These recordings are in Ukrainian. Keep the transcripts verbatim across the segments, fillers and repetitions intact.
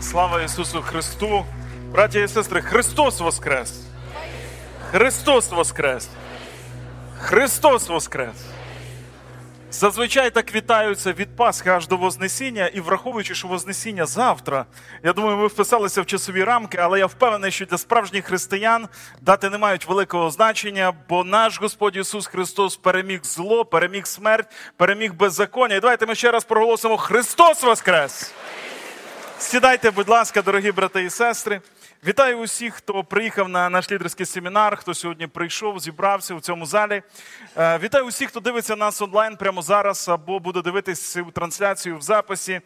Слава Ісусу Христу! Браті і сестри, Христос воскрес! Христос воскрес! Христос воскрес! Зазвичай так вітаються від Пасхи аж до Вознесіння, і враховуючи, що Вознесіння завтра, я думаю, ми вписалися в часові рамки, але я впевнений, що для справжніх християн дати не мають великого значення, бо наш Господь Ісус Христос переміг зло, переміг смерть, переміг беззаконня. І давайте ми ще раз проголосимо: Христос воскрес! Сідайте, будь ласка, дорогі брати і сестри. Вітаю усіх, хто приїхав на наш лідерський семінар, хто сьогодні прийшов, зібрався в цьому залі. Вітаю усіх, хто дивиться нас онлайн прямо зараз або буде дивитись цю трансляцію в записі.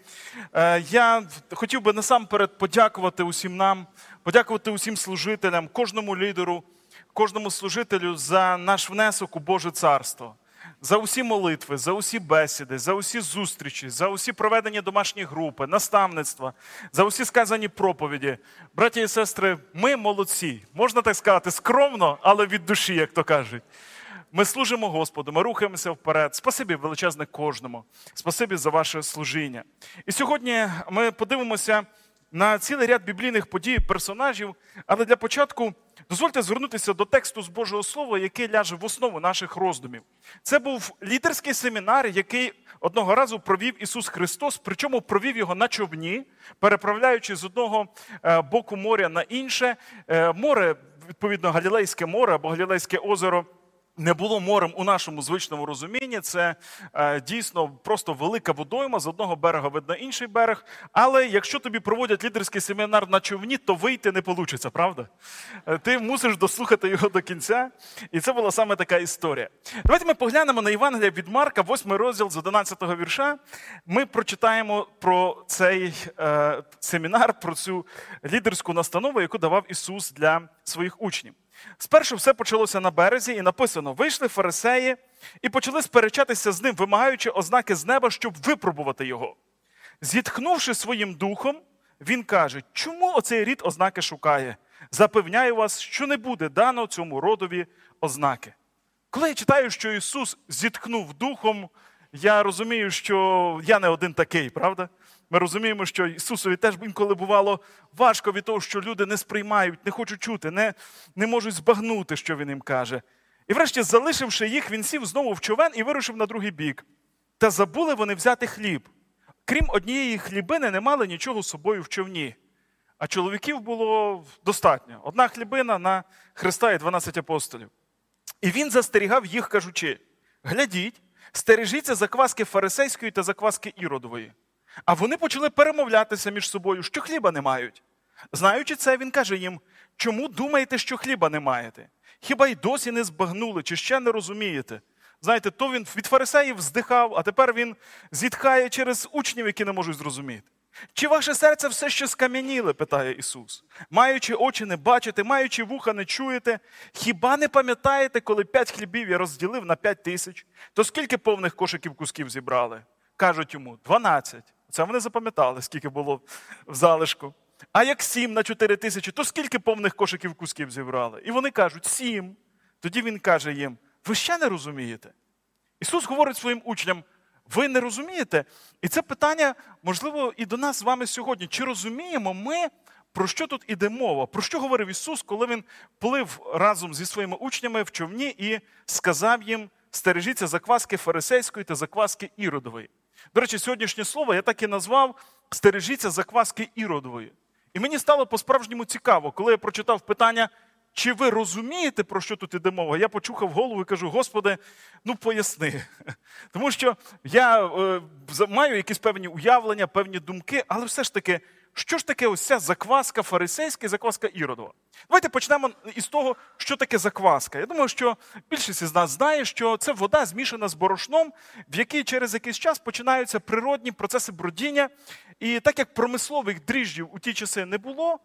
Я хотів би насамперед подякувати усім нам, подякувати усім служителям, кожному лідеру, кожному служителю за наш внесок у Боже Царство. За усі молитви, за усі бесіди, за усі зустрічі, за усі проведені домашні групи, наставництва, за усі сказані проповіді. Браті і сестри, ми молодці. Можна так сказати, скромно, але від душі, як то кажуть. Ми служимо Господу, ми рухаємося вперед. Спасибі величезне кожному. Спасибі за ваше служіння. І сьогодні ми подивимося на цілий ряд біблійних подій, персонажів, але для початку дозвольте звернутися до тексту з Божого Слова, який ляже в основу наших роздумів. Це був лідерський семінар, який одного разу провів Ісус Христос, причому провів його на човні, переправляючи з одного боку моря на інше. Море, відповідно, Галілейське море або Галілейське озеро, не було морем у нашому звичному розумінні. Це е, дійсно просто велика водойма, з одного берега видно інший берег. Але якщо тобі проводять лідерський семінар на човні, то вийти не вийде, правда? Е, ти мусиш дослухати його до кінця. І це була саме така історія. Давайте ми поглянемо на Євангелія від Марка, восьмий розділ з одинадцятого вірша. Ми прочитаємо про цей е, семінар, про цю лідерську настанову, яку давав Ісус для своїх учнів. Спершу все почалося на березі, і написано: «Вийшли фарисеї і почали сперечатися з ним, вимагаючи ознаки з неба, щоб випробувати його. Зітхнувши своїм духом, він каже: чому оцей рід ознаки шукає? Запевняю вас, що не буде дано цьому родові ознаки». Коли я читаю, що Ісус зітхнув духом, я розумію, що я не один такий, правда? Ми розуміємо, що Ісусові теж інколи бувало важко від того, що люди не сприймають, не хочуть чути, не, не можуть збагнути, що Він їм каже. І врешті, залишивши їх, Він сів знову в човен і вирушив на другий бік. Та забули вони взяти хліб. Крім однієї хлібини, не мали нічого з собою в човні. А чоловіків було достатньо. Одна хлібина на Христа і дванадцять апостолів. І Він застерігав їх, кажучи: «Глядіть, стережіться закваски фарисейської та закваски Іродової». А вони почали перемовлятися між собою, що хліба не мають. Знаючи це, він каже їм: «Чому думаєте, що хліба не маєте? Хіба й досі не збагнули, чи ще не розумієте?» Знаєте, то він від фарисеїв вздихав, а тепер він зітхає через учнів, які не можуть зрозуміти. «Чи ваше серце все ще скам'яніле?» – питає Ісус. «Маючи очі не бачите, маючи вуха не чуєте? Хіба не пам'ятаєте, коли п'ять хлібів я розділив на п'ять тисяч? То скільки повних кошиків кусків зібрали?» Кажуть йому: «Дванадцять». Це вони запам'ятали, скільки було в залишку. «А як сім на чотири тисячі, то скільки повних кошиків кусків зібрали?» І вони кажуть: «Сім». Тоді він каже їм: «Ви ще не розумієте?» Ісус говорить своїм учням: ви не розумієте? І це питання, можливо, і до нас з вами сьогодні. Чи розуміємо ми, про що тут іде мова? Про що говорив Ісус, коли Він плив разом зі своїми учнями в човні і сказав їм: «Стережіться закваски фарисейської та закваски Іродової». До речі, сьогоднішнє слово я так і назвав: «Стережіться закваски Іродової». І мені стало по-справжньому цікаво, коли я прочитав питання: чи ви розумієте, про що тут іде мова? Я почухав голову і кажу: Господи, ну поясни. Тому що я е, маю якісь певні уявлення, певні думки, але все ж таки, що ж таке ось ця закваска фарисейська і закваска Іродова? Давайте почнемо із того, що таке закваска. Я думаю, що більшість із нас знає, що це вода змішана з борошном, в якій через якийсь час починаються природні процеси бродіння. І так як промислових дріжджів у ті часи не було,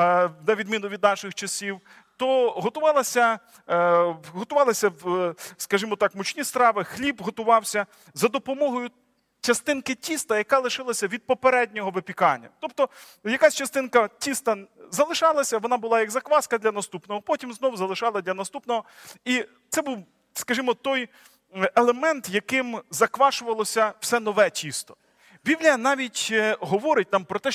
на відміну від наших часів, то готувалося, готувалися, скажімо так, мучні страви, хліб готувався за допомогою частинки тіста, яка лишилася від попереднього випікання. Тобто якась частинка тіста залишалася, вона була як закваска для наступного, потім знову залишала для наступного. І це був, скажімо, той елемент, яким заквашувалося все нове тісто. Біблія навіть говорить нам про те, що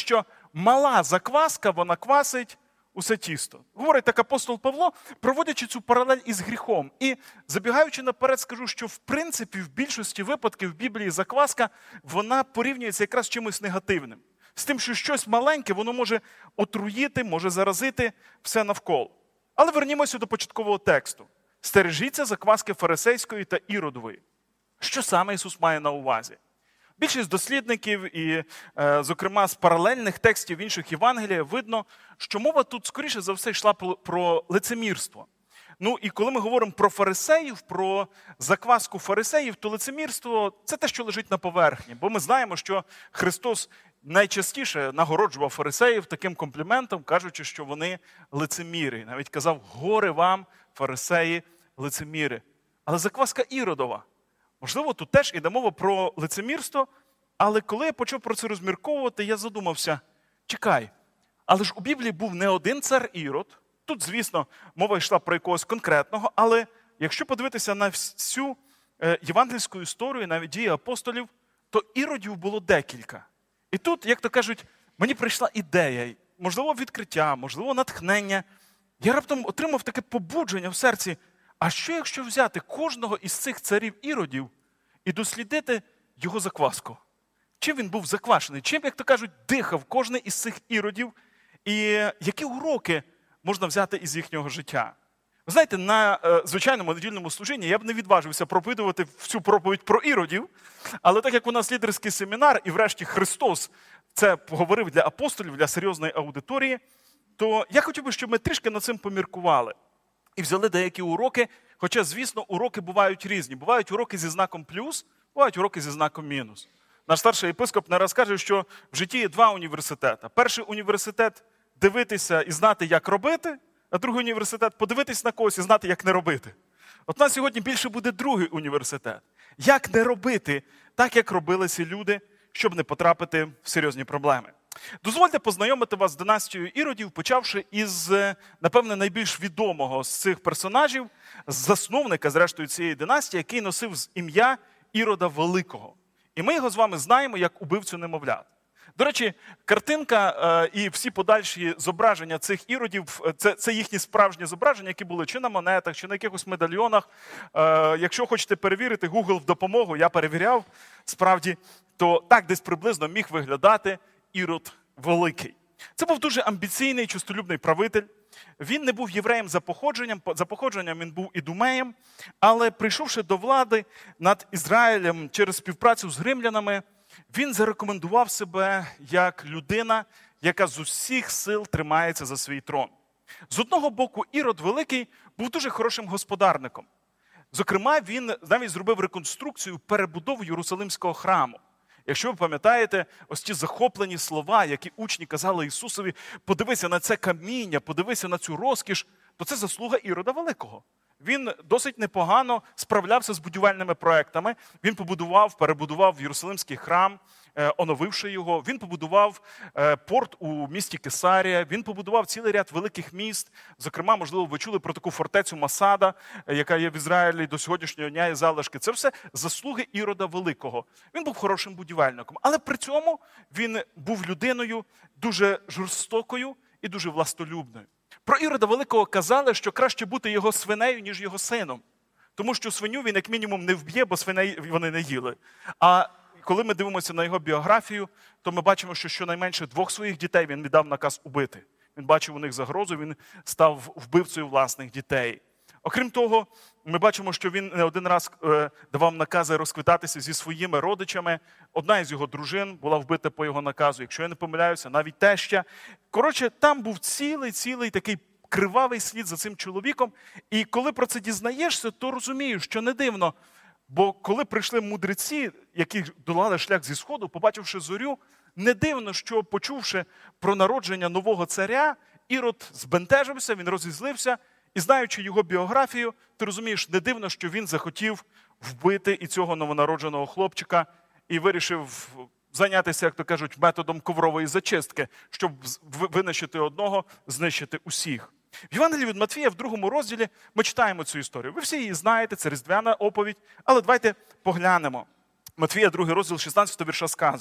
мала закваска, вона квасить усе тісто. Говорить так апостол Павло, проводячи цю паралель із гріхом. І забігаючи наперед, скажу, що в принципі в більшості випадків в Біблії закваска, вона порівнюється якраз з чимось негативним. З тим, що щось маленьке, воно може отруїти, може заразити все навколо. Але вернімося до початкового тексту. Стережіться закваски фарисейської та іродової. Що саме Ісус має на увазі? Більшість дослідників і, е, зокрема, з паралельних текстів інших Євангелія видно, що мова тут, скоріше за все, йшла про, про лицемірство. Ну, і коли ми говоримо про фарисеїв, про закваску фарисеїв, то лицемірство – це те, що лежить на поверхні. Бо ми знаємо, що Христос найчастіше нагороджував фарисеїв таким компліментом, кажучи, що вони лицеміри. Навіть казав, горе вам, фарисеї, лицеміри. Але закваска Іродова. Можливо, тут теж іде мова про лицемірство, але коли я почав про це розмірковувати, я задумався, чекай, але ж у Біблії був не один цар Ірод, тут, звісно, мова йшла про якогось конкретного, але якщо подивитися на всю євангельську історію, навіть дії апостолів, то іродів було декілька. І тут, як то кажуть, мені прийшла ідея, можливо, відкриття, можливо, натхнення. Я раптом отримав таке побудження в серці, а що якщо взяти кожного із цих царів іродів і дослідити його закваску? Чим він був заквашений? Чим, як то кажуть, дихав кожний із цих іродів? І які уроки можна взяти із їхнього життя? Ви знаєте, на е, звичайному недільному служінні я б не відважився проповідувати всю проповідь про іродів, але так як у нас лідерський семінар, і врешті Христос це говорив для апостолів, для серйозної аудиторії, то я хотів би, щоб ми трішки над цим поміркували. І взяли деякі уроки, хоча, звісно, уроки бувають різні. Бувають уроки зі знаком плюс, бувають уроки зі знаком мінус. Наш старший єпископ не раз каже, що в житті є два університети. Перший університет – дивитися і знати, як робити, а другий університет – подивитись на когось і знати, як не робити. От у нас сьогодні більше буде другий університет. Як не робити так, як робили ці люди, щоб не потрапити в серйозні проблеми. Дозвольте познайомити вас з династією Іродів, почавши із, напевне, найбільш відомого з цих персонажів, засновника, зрештою, цієї династії, який носив ім'я Ірода Великого. І ми його з вами знаємо як убивцю немовлят. До речі, картинка е, і всі подальші зображення цих іродів, це, це їхні справжні зображення, які були чи на монетах, чи на якихось медальйонах. Е, якщо хочете перевірити, Google в допомогу, я перевіряв, справді, то так десь приблизно міг виглядати Ірод Великий. Це був дуже амбіційний, чистолюбний правитель. Він не був євреєм за походженням, за походженням він був ідумеєм, але прийшовши до влади над Ізраїлем через співпрацю з римлянами, він зарекомендував себе як людина, яка з усіх сил тримається за свій трон. З одного боку, Ірод Великий був дуже хорошим господарником. Зокрема, він навіть зробив реконструкцію, перебудову Єрусалимського храму. Якщо ви пам'ятаєте, ось ті захоплені слова, які учні казали Ісусові, подивися на це каміння, подивися на цю розкіш, то це заслуга Ірода Великого. Він досить непогано справлявся з будівельними проектами. Він побудував, перебудував Єрусалимський храм, оновивши його. Він побудував порт у місті Кесарія. Він побудував цілий ряд великих міст. Зокрема, можливо, ви чули про таку фортецю Масада, яка є в Ізраїлі до сьогоднішнього дня і залишки. Це все заслуги Ірода Великого. Він був хорошим будівельником. Але при цьому він був людиною дуже жорстокою і дуже властолюбною. Про Ірода Великого казали, що краще бути його свинею, ніж його сином. Тому що свиню він, як мінімум, не вб'є, бо свиней вони не їли. А коли ми дивимося на його біографію, то ми бачимо, що щонайменше двох своїх дітей він віддав наказ убити. Він бачив у них загрозу, він став вбивцею власних дітей. Окрім того, ми бачимо, що він не один раз е, давав накази розквитатися зі своїми родичами. Одна із його дружин була вбита по його наказу, якщо я не помиляюся, навіть теща. Коротше, там був цілий-цілий такий кривавий слід за цим чоловіком. І коли про це дізнаєшся, то розумієш, що не дивно. Бо коли прийшли мудреці, які долали шлях зі сходу, побачивши зорю, не дивно, що, почувши про народження нового царя, Ірод збентежився, він розізлився. І знаючи його біографію, ти розумієш, не дивно, що він захотів вбити і цього новонародженого хлопчика і вирішив зайнятися, як то кажуть, методом коврової зачистки, щоб винищити одного, знищити усіх. В Євангелії від Матвія в другому розділі ми читаємо цю історію. Ви всі її знаєте, це різдвяна оповідь, але давайте поглянемо. Матвія, другий розділ, шістнадцятого вірша сказано.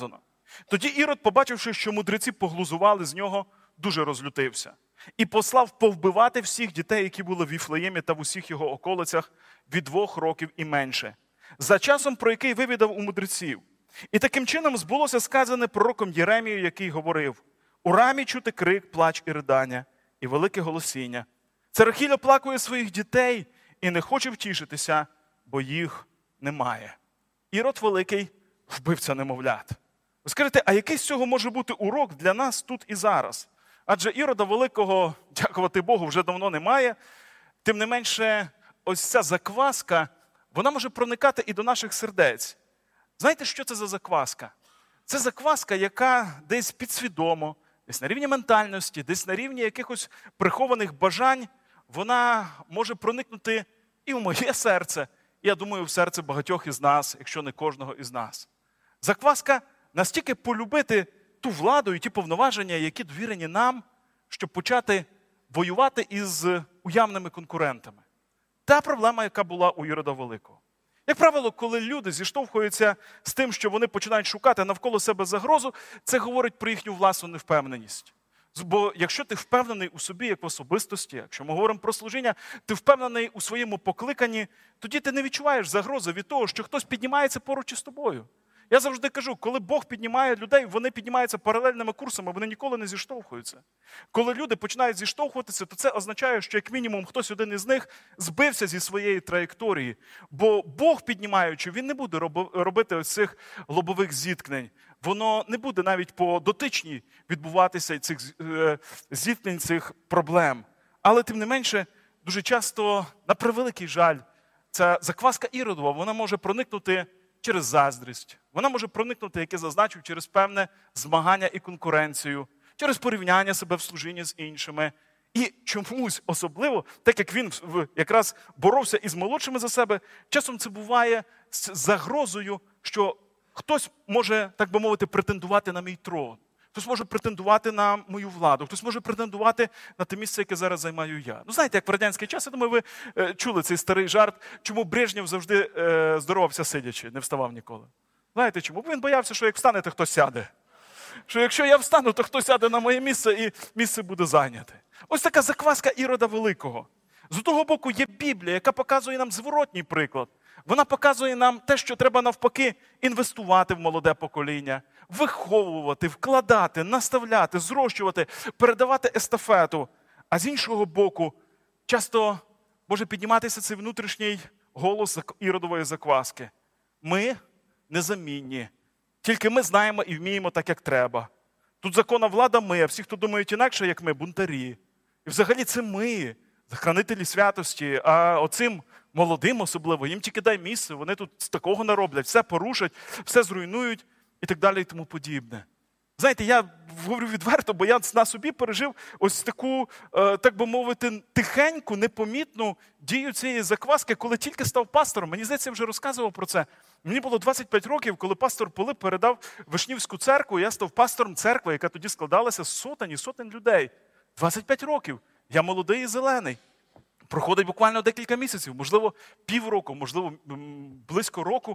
Тоді Ірод, побачивши, що мудреці поглузували з нього, дуже розлютився. І послав повбивати всіх дітей, які були в Віфлеємі та в усіх його околицях, від двох років і менше, за часом, про який вивідав у мудреців. І таким чином збулося сказане пророком Єремією, який говорив: «У рамі чути крик, плач і ридання, і велике голосіння. Це Рахіль оплакує своїх дітей і не хоче втішитися, бо їх немає». Ірод великий – вбивця немовлят. Ви скажете, а який з цього може бути урок для нас тут і зараз? Адже Ірода великого, дякувати Богу, вже давно немає. Тим не менше, ось ця закваска, вона може проникати і до наших сердець. Знаєте, що це за закваска? Це закваска, яка десь підсвідомо, десь на рівні ментальності, десь на рівні якихось прихованих бажань, вона може проникнути і в моє серце, і, я думаю, в серце багатьох із нас, якщо не кожного із нас. Закваска настільки полюбити ту владу і ті повноваження, які довірені нам, щоб почати воювати із уявними конкурентами. Та проблема, яка була у Ірода Великого. Як правило, коли люди зіштовхуються з тим, що вони починають шукати навколо себе загрозу, це говорить про їхню власну невпевненість. Бо якщо ти впевнений у собі як в особистості, якщо ми говоримо про служіння, ти впевнений у своєму покликанні, тоді ти не відчуваєш загрози від того, що хтось піднімається поруч із тобою. Я завжди кажу, коли Бог піднімає людей, вони піднімаються паралельними курсами, вони ніколи не зіштовхуються. Коли люди починають зіштовхуватися, то це означає, що як мінімум хтось один із них збився зі своєї траєкторії. Бо Бог піднімаючи, він не буде робити ось цих лобових зіткнень. Воно не буде навіть по дотичній відбуватися цих зіткнень, цих проблем. Але тим не менше, дуже часто, на превеликий жаль, ця закваска Іродова, вона може проникнути через заздрість. Вона може проникнути, як я зазначив, через певне змагання і конкуренцію, через порівняння себе в служінні з іншими. І чомусь особливо, так як він якраз боровся із молодшими за себе, часом це буває з загрозою, що хтось може, так би мовити, претендувати на мій трон. Хтось може претендувати на мою владу, хтось може претендувати на те місце, яке зараз займаю я. Ну, знаєте, як в радянський час, я думаю, ви е, чули цей старий жарт, чому Брежнєв завжди е, здоровався сидячи, не вставав ніколи. Знаєте чому? Бо він боявся, що як встанете, хтось сяде. Що якщо я встану, то хтось сяде на моє місце і місце буде зайняте. Ось така закваска Ірода Великого. З того боку є Біблія, яка показує нам зворотній приклад. Вона показує нам те, що треба навпаки інвестувати в молоде покоління, виховувати, вкладати, наставляти, зрощувати, передавати естафету. А з іншого боку, часто може підніматися цей внутрішній голос Іродової закваски. Ми незамінні. Тільки ми знаємо і вміємо так, як треба. Тут законна влада ми, а всі, хто думають інакше, як ми, бунтарі. І взагалі це ми, хранителі святості, а оцим молодим особливо, їм тільки дай місце, вони тут з такого нароблять, все порушать, все зруйнують і так далі і тому подібне. Знаєте, я говорю відверто, бо я на собі пережив ось таку, так би мовити, тихеньку, непомітну дію цієї закваски, коли тільки став пастором. Мені здається, я вже розказував про це. Мені було двадцять п'ять років, коли пастор Пилип передав Вишнівську церкву, я став пастором церкви, яка тоді складалася з сотень і сотень людей. двадцять п'ять років. Я молодий і зелений. Проходить буквально декілька місяців, можливо, півроку, можливо, близько року.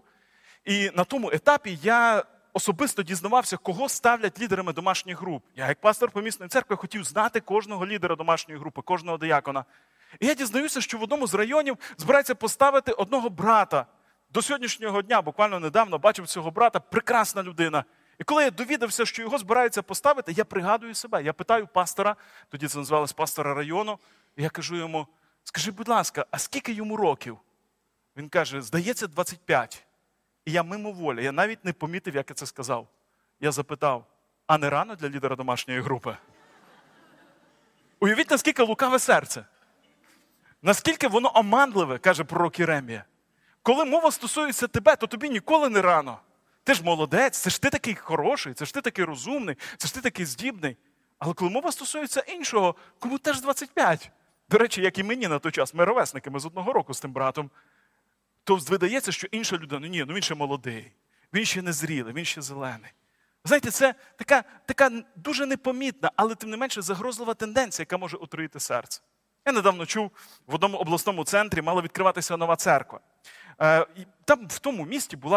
І на тому етапі я особисто дізнавався, кого ставлять лідерами домашніх груп. Я, як пастор помісної церкви, хотів знати кожного лідера домашньої групи, кожного диякона. І я дізнаюся, що в одному з районів збирається поставити одного брата. До сьогоднішнього дня, буквально недавно, бачив цього брата, прекрасна людина. І коли я довідався, що його збираються поставити, я пригадую себе. Я питаю пастора, тоді це називалось пастора району, і я кажу йому: скажи, будь ласка, а скільки йому років? Він каже: здається, двадцять п'ять. І я мимоволі, я навіть не помітив, як я це сказав. Я запитав: а не рано для лідера домашньої групи? Уявіть, наскільки лукаве серце. Наскільки воно оманливе, каже пророк Єремія. Коли мова стосується тебе, то тобі ніколи не рано. Ти ж молодець, це ж ти такий хороший, це ж ти такий розумний, це ж ти такий здібний. Але коли мова стосується іншого, кому теж двадцять п'ять. До речі, як і мені на той час, ми ровесники, ми з одного року з тим братом, то видається, що інша людина, ні, ну він ще молодий, він ще незрілий, він ще зелений. Знаєте, це така, така дуже непомітна, але тим не менше загрозлива тенденція, яка може отруїти серце. Я недавно чув, в одному обласному центрі мала відкриватися нова церква. Там в тому місті була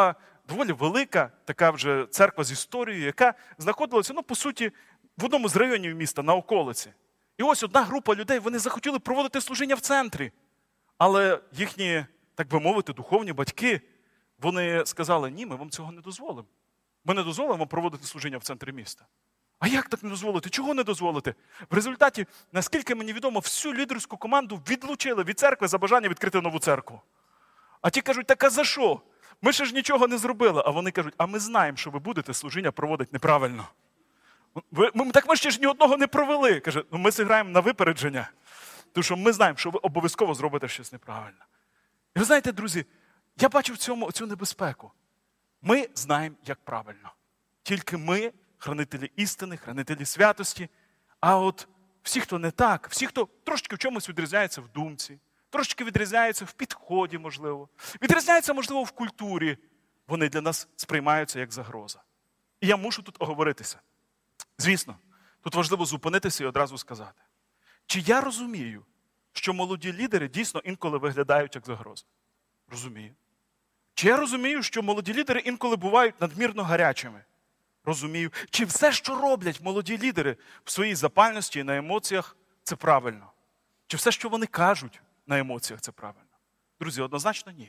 доволі велика, така вже церква з історією, яка знаходилася, ну, по суті, в одному з районів міста, на околиці. І ось одна група людей, вони захотіли проводити служіння в центрі. Але їхні, так би мовити, духовні батьки, вони сказали, ні, ми вам цього не дозволимо. Ми не дозволимо вам проводити служіння в центрі міста. А як так не дозволити? Чого не дозволити? В результаті, наскільки мені відомо, всю лідерську команду відлучили від церкви за бажання відкрити нову церкву. А ті кажуть, так а за що? Ми ще ж нічого не зробили. А вони кажуть, а ми знаємо, що ви будете служіння проводити неправильно. Ви, ми, так ми ще ж ні одного не провели. Каже, ну ми зіграємо на випередження. Тому що ми знаємо, що ви обов'язково зробите щось неправильно. І ви знаєте, друзі, я бачу в цьому цю небезпеку. Ми знаємо, як правильно. Тільки ми, хранителі істини, хранителі святості. А от всі, хто не так, всі, хто трошки в чомусь відрізняється в думці, трошки відрізняється в підході, можливо, відрізняється, можливо, в культурі, вони для нас сприймаються як загроза. І я мушу тут оговоритися. Звісно, тут важливо зупинитися і одразу сказати. Чи я розумію, що молоді лідери дійсно інколи виглядають як загроза? Розумію. Чи я розумію, що молоді лідери інколи бувають надмірно гарячими? Розумію. Чи все, що роблять молоді лідери в своїй запальності і на емоціях, це правильно? Чи все, що вони кажуть на емоціях, це правильно? Друзі, однозначно ні.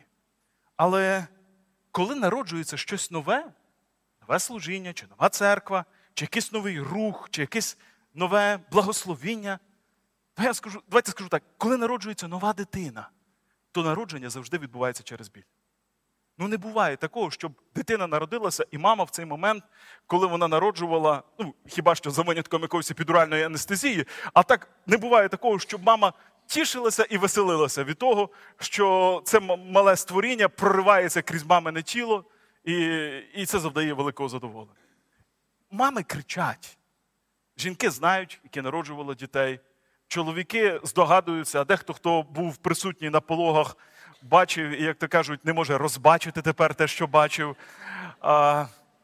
Але коли народжується щось нове, нове служіння, чи нова церква, чи якийсь новий рух, чи якесь нове благословіння, то я скажу, давайте скажу так, коли народжується нова дитина, то народження завжди відбувається через біль. Ну не буває такого, щоб дитина народилася, і мама в цей момент, коли вона народжувала, ну хіба що за винятком якоїсь епідуральної анестезії, а так не буває такого, щоб мама тішилася і веселилася від того, що це мале створіння проривається крізь мамине тіло, і, і це завдає великого задоволення. Мами кричать. Жінки знають, які народжували дітей. Чоловіки здогадуються, а дехто, хто був присутній на пологах, бачив і, як то кажуть, не може розбачити тепер те, що бачив. А,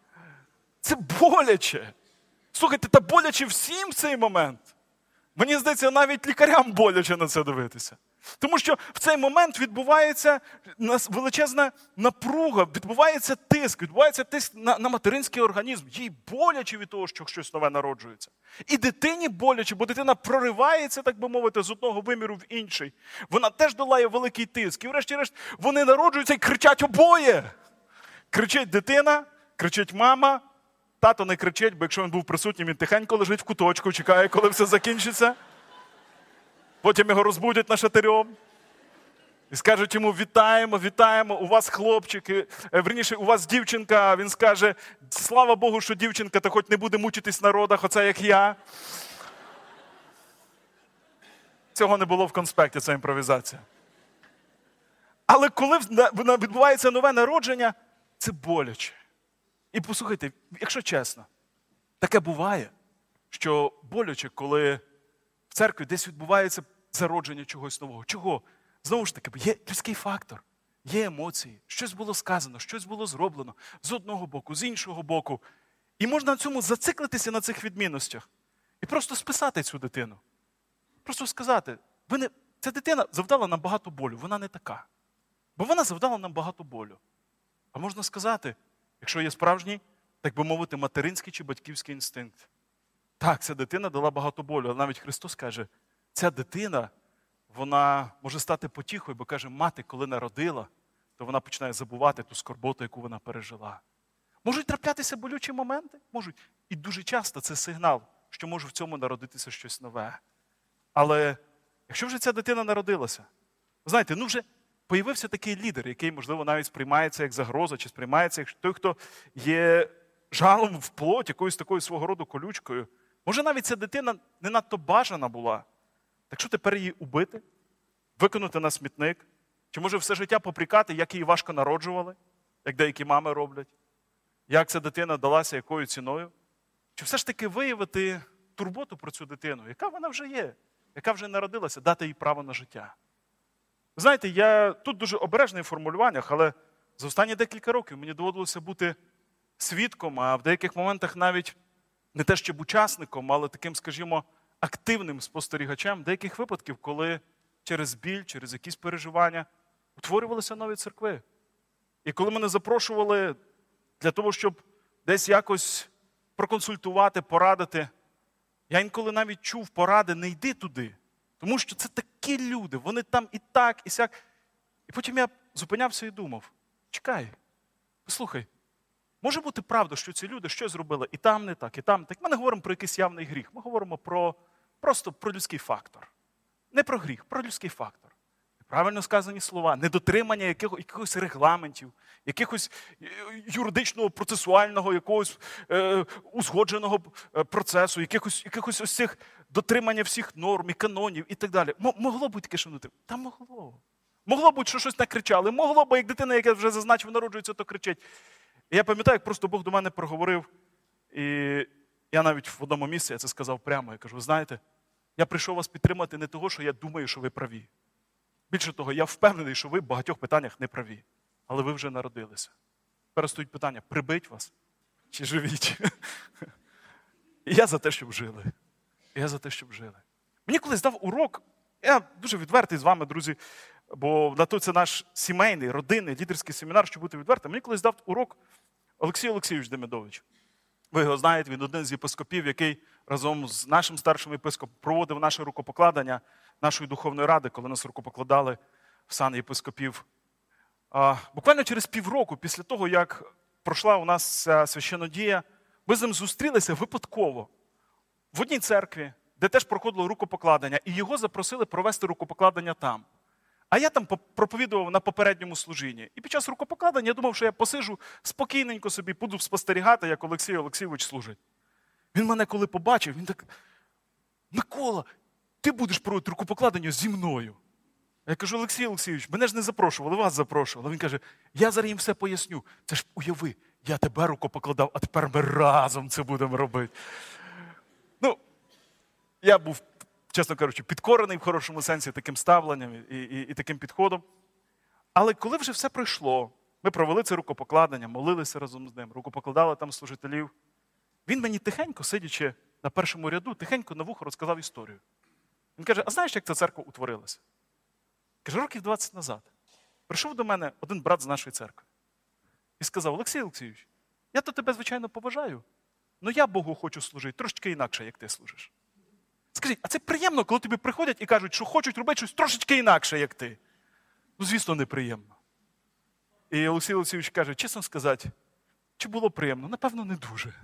це боляче. Слухайте, та боляче всім в цей момент. Мені здається, навіть лікарям боляче на це дивитися. Тому що в цей момент відбувається величезна напруга, відбувається тиск, відбувається тиск на, на материнський організм. Їй боляче від того, що щось нове народжується. І дитині боляче, бо дитина проривається, так би мовити, з одного виміру в інший. Вона теж долає великий тиск. І врешті-решт вони народжуються і кричать обоє. Кричить дитина, кричить мама. Тато не кричить, бо якщо він був присутній, він тихенько лежить в куточку, чекає, коли все закінчиться. Потім його розбудять на шатирьом. І скажуть йому, вітаємо, вітаємо, у вас хлопчик, верніше, у вас дівчинка. Він скаже, слава Богу, що дівчинка, та хоч не буде мучитись на родах, оце як я. Цього не було в конспекті, це імпровізація. Але коли відбувається нове народження, це боляче. І послухайте, якщо чесно, таке буває, що боляче, коли в церкві десь відбувається зародження чогось нового. Чого? Знову ж таки, є людський фактор, є емоції, щось було сказано, щось було зроблено з одного боку, з іншого боку. І можна на цьому зациклитися на цих відмінностях і просто списати цю дитину. Просто сказати, ви не... ця дитина завдала нам багато болю, вона не така. Бо вона завдала нам багато болю. А можна сказати, якщо є справжній, так би мовити, материнський чи батьківський інстинкт. Так, ця дитина дала багато болю, але навіть Христос каже, ця дитина, вона може стати потіхою, бо каже, мати, коли народила, то вона починає забувати ту скорботу, яку вона пережила. Можуть траплятися болючі моменти? Можуть. І дуже часто це сигнал, що може в цьому народитися щось нове. Але якщо вже ця дитина народилася, знаєте, ну вже появився такий лідер, який, можливо, навіть сприймається як загроза, чи сприймається як той, хто є жалом в плоть, якоюсь такою свого роду колючкою. Може, навіть ця дитина не надто бажана була. Так що тепер її убити? Викинути на смітник? Чи може все життя попрікати, як її важко народжували, як деякі мами роблять? Як ця дитина далася, якою ціною? Чи все ж таки виявити турботу про цю дитину, яка вона вже є, яка вже народилася, дати їй право на життя? Знаєте, я тут дуже обережний в формулюваннях, але за останні декілька років мені доводилося бути свідком, а в деяких моментах навіть не те, щоб учасником, але таким, скажімо, активним спостерігачем деяких випадків, коли через біль, через якісь переживання утворювалися нові церкви. І коли мене запрошували для того, щоб десь якось проконсультувати, порадити. Я інколи навіть чув поради, не йди туди. Тому що це такі люди, вони там і так, і сяк. І потім я зупинявся і думав, чекай, послухай, може бути правда, що ці люди щось зробили і там не так, і там не так. Ми не говоримо про якийсь явний гріх, ми говоримо про, просто про людський фактор. Не про гріх, про людський фактор. Правильно сказані слова, недотримання якихось, якихось регламентів, якихось юридичного, процесуального, якогось е, узгодженого процесу, якихось, якихось ось цих дотримання всіх норм і канонів і так далі. М- могло бути таке, що не треба? Та могло. Могло бути, що щось накричали. Могло б, як дитина, яка вже зазначив, народжується, то кричить. І я пам'ятаю, як просто Бог до мене проговорив, і я навіть в одному місці я це сказав прямо. Я кажу, ви знаєте, я прийшов вас підтримати не того, що я думаю, що ви праві. Більше того, я впевнений, що ви в багатьох питаннях не праві. Але ви вже народилися. Тепер стоїть питання, прибить вас чи живіть? І я за те, щоб жили. І я за те, щоб жили. Мені колись дав урок, я дуже відвертий з вами, друзі, бо на то це наш сімейний, родинний, лідерський семінар, щоб бути відвертим. Мені колись дав урок Олексій Олексійович Демидович. Ви його знаєте, він один з єпископів, який разом з нашим старшим єпископом проводив наше рукопокладення нашої духовної ради, коли нас рукопокладали в сан єпископів. А, буквально через півроку, після того, як пройшла у нас ця священодія, ми з ним зустрілися випадково в одній церкві, де теж проходило рукопокладення, і його запросили провести рукопокладення там. А я там проповідував на попередньому служінні. І під час рукопокладення я думав, що я посижу спокійненько собі, буду спостерігати, як Олексій Олексійович служить. Він мене коли побачив, він так, Микола, ти будеш проводити рукопокладення зі мною. Я кажу, Олексій Олексійович, мене ж не запрошували, вас запрошували. Він каже, я зараз їм все поясню. Це ж уяви, я тебе рукопокладав, а тепер ми разом це будемо робити. Ну, я був, чесно кажучи, підкорений в хорошому сенсі таким ставленням і, і, і таким підходом. Але коли вже все пройшло, ми провели це рукопокладення, молилися разом з ним, рукопокладали там служителів, він мені тихенько, сидячи на першому ряду, тихенько на вухо розказав історію. Він каже, а знаєш, як ця церква утворилася? Каже, років двадцять назад прийшов до мене один брат з нашої церкви і сказав, Олексій Олексійович, я то тебе, звичайно, поважаю, але я Богу хочу служити трошечки інакше, як ти служиш. Скажіть, а це приємно, коли тобі приходять і кажуть, що хочуть робити щось трошечки інакше, як ти? Ну, звісно, неприємно. І Олексій Олексійович каже, чесно сказати, чи було приємно? Напевно, не дуже.